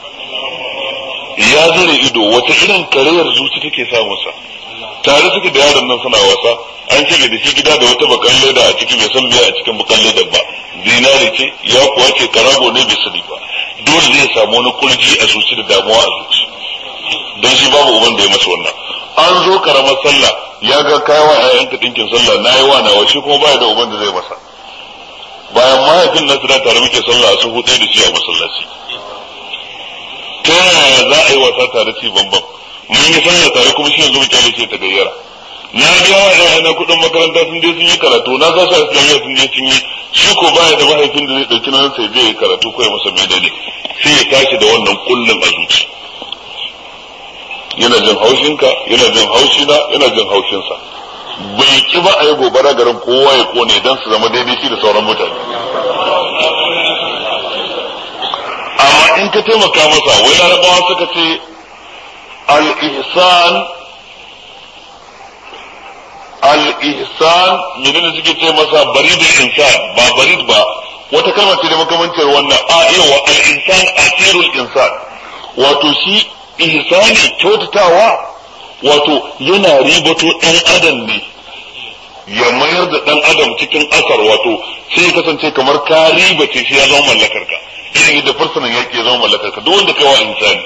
ya zare ido wata irin karayar zuci take samun sa tare suke da yaron nan suna wasa an shige da shi gida da wata bakan leda a ciki bai san me a cikin bakan leda ba zinari ce ya kuwa ce karago ne bai sani ba dole zai samu wani kurji a zuci da damuwa a zuci don shi babu uban da ya masa wannan an zo karamar sallah ya ga kayawa ƴaƴanka dinkin sallah na yi wa nawa shi kuma baya da uban da zai masa bayan mahaifin nasu da tare muke sallah a sun hudu da shi a masallaci ta yaya za a yi wasa tare ci bambam mun yi sallah tare kuma shi yanzu mutane ce ta gayyara na biya wa ƴaƴana kuɗin makaranta sun je sun yi karatu na za su islamiyya sun je sun yi shi ko baya da mahaifin da zai ɗauki nan sai zai yi karatu ko ya masa menene sai ya tashi da wannan kullum a zuci yana jin haushinka yana jin haushina yana jin haushinsa bai ki ba a yi gobara garin kowa ya kone don su zama daidai shi da sauran mutane amma amma in ka taimaka masa, wai larabawa suka ce al-ihsan menene suke ce masa baridul insan, ba barid ba, wata kalma ce da makamancin wannan. Yawa al-insan asirul insan, wato shi ihsani kyautatawa, wato yana ribato dan adam ne, ya mayar da dan adam cikin asar, wato sai ya kasance kamar ka ribace shi ya zama mallakar ka, irin yadda fursunan yake zama mallakar ka. Duk wanda kai wa insani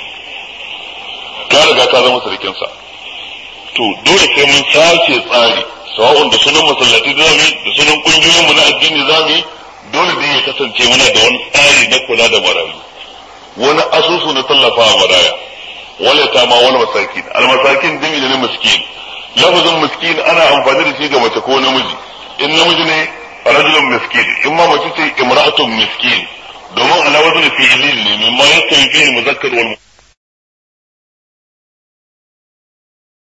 ka riga ka zama sarkin sa. To dole sai mun sace tsari, sawa'un da sunan masallaci zamu, da sunan kungiyoyin mu na addini zamu, dole dai ya kasance muna da wani tsari na kula da marayu, wani asusu na tallafawa maraya, wala ta ma wani masakin. Al-masakin dimi da miskin. Lafazin miskin ana amfani da shi ga mace ko namiji. In namiji ne rajulun miskin, in ma mace ce imra'atun miskin, domin ala wazn fi'lin ne mimma yastawi fihi al-muzakkar wal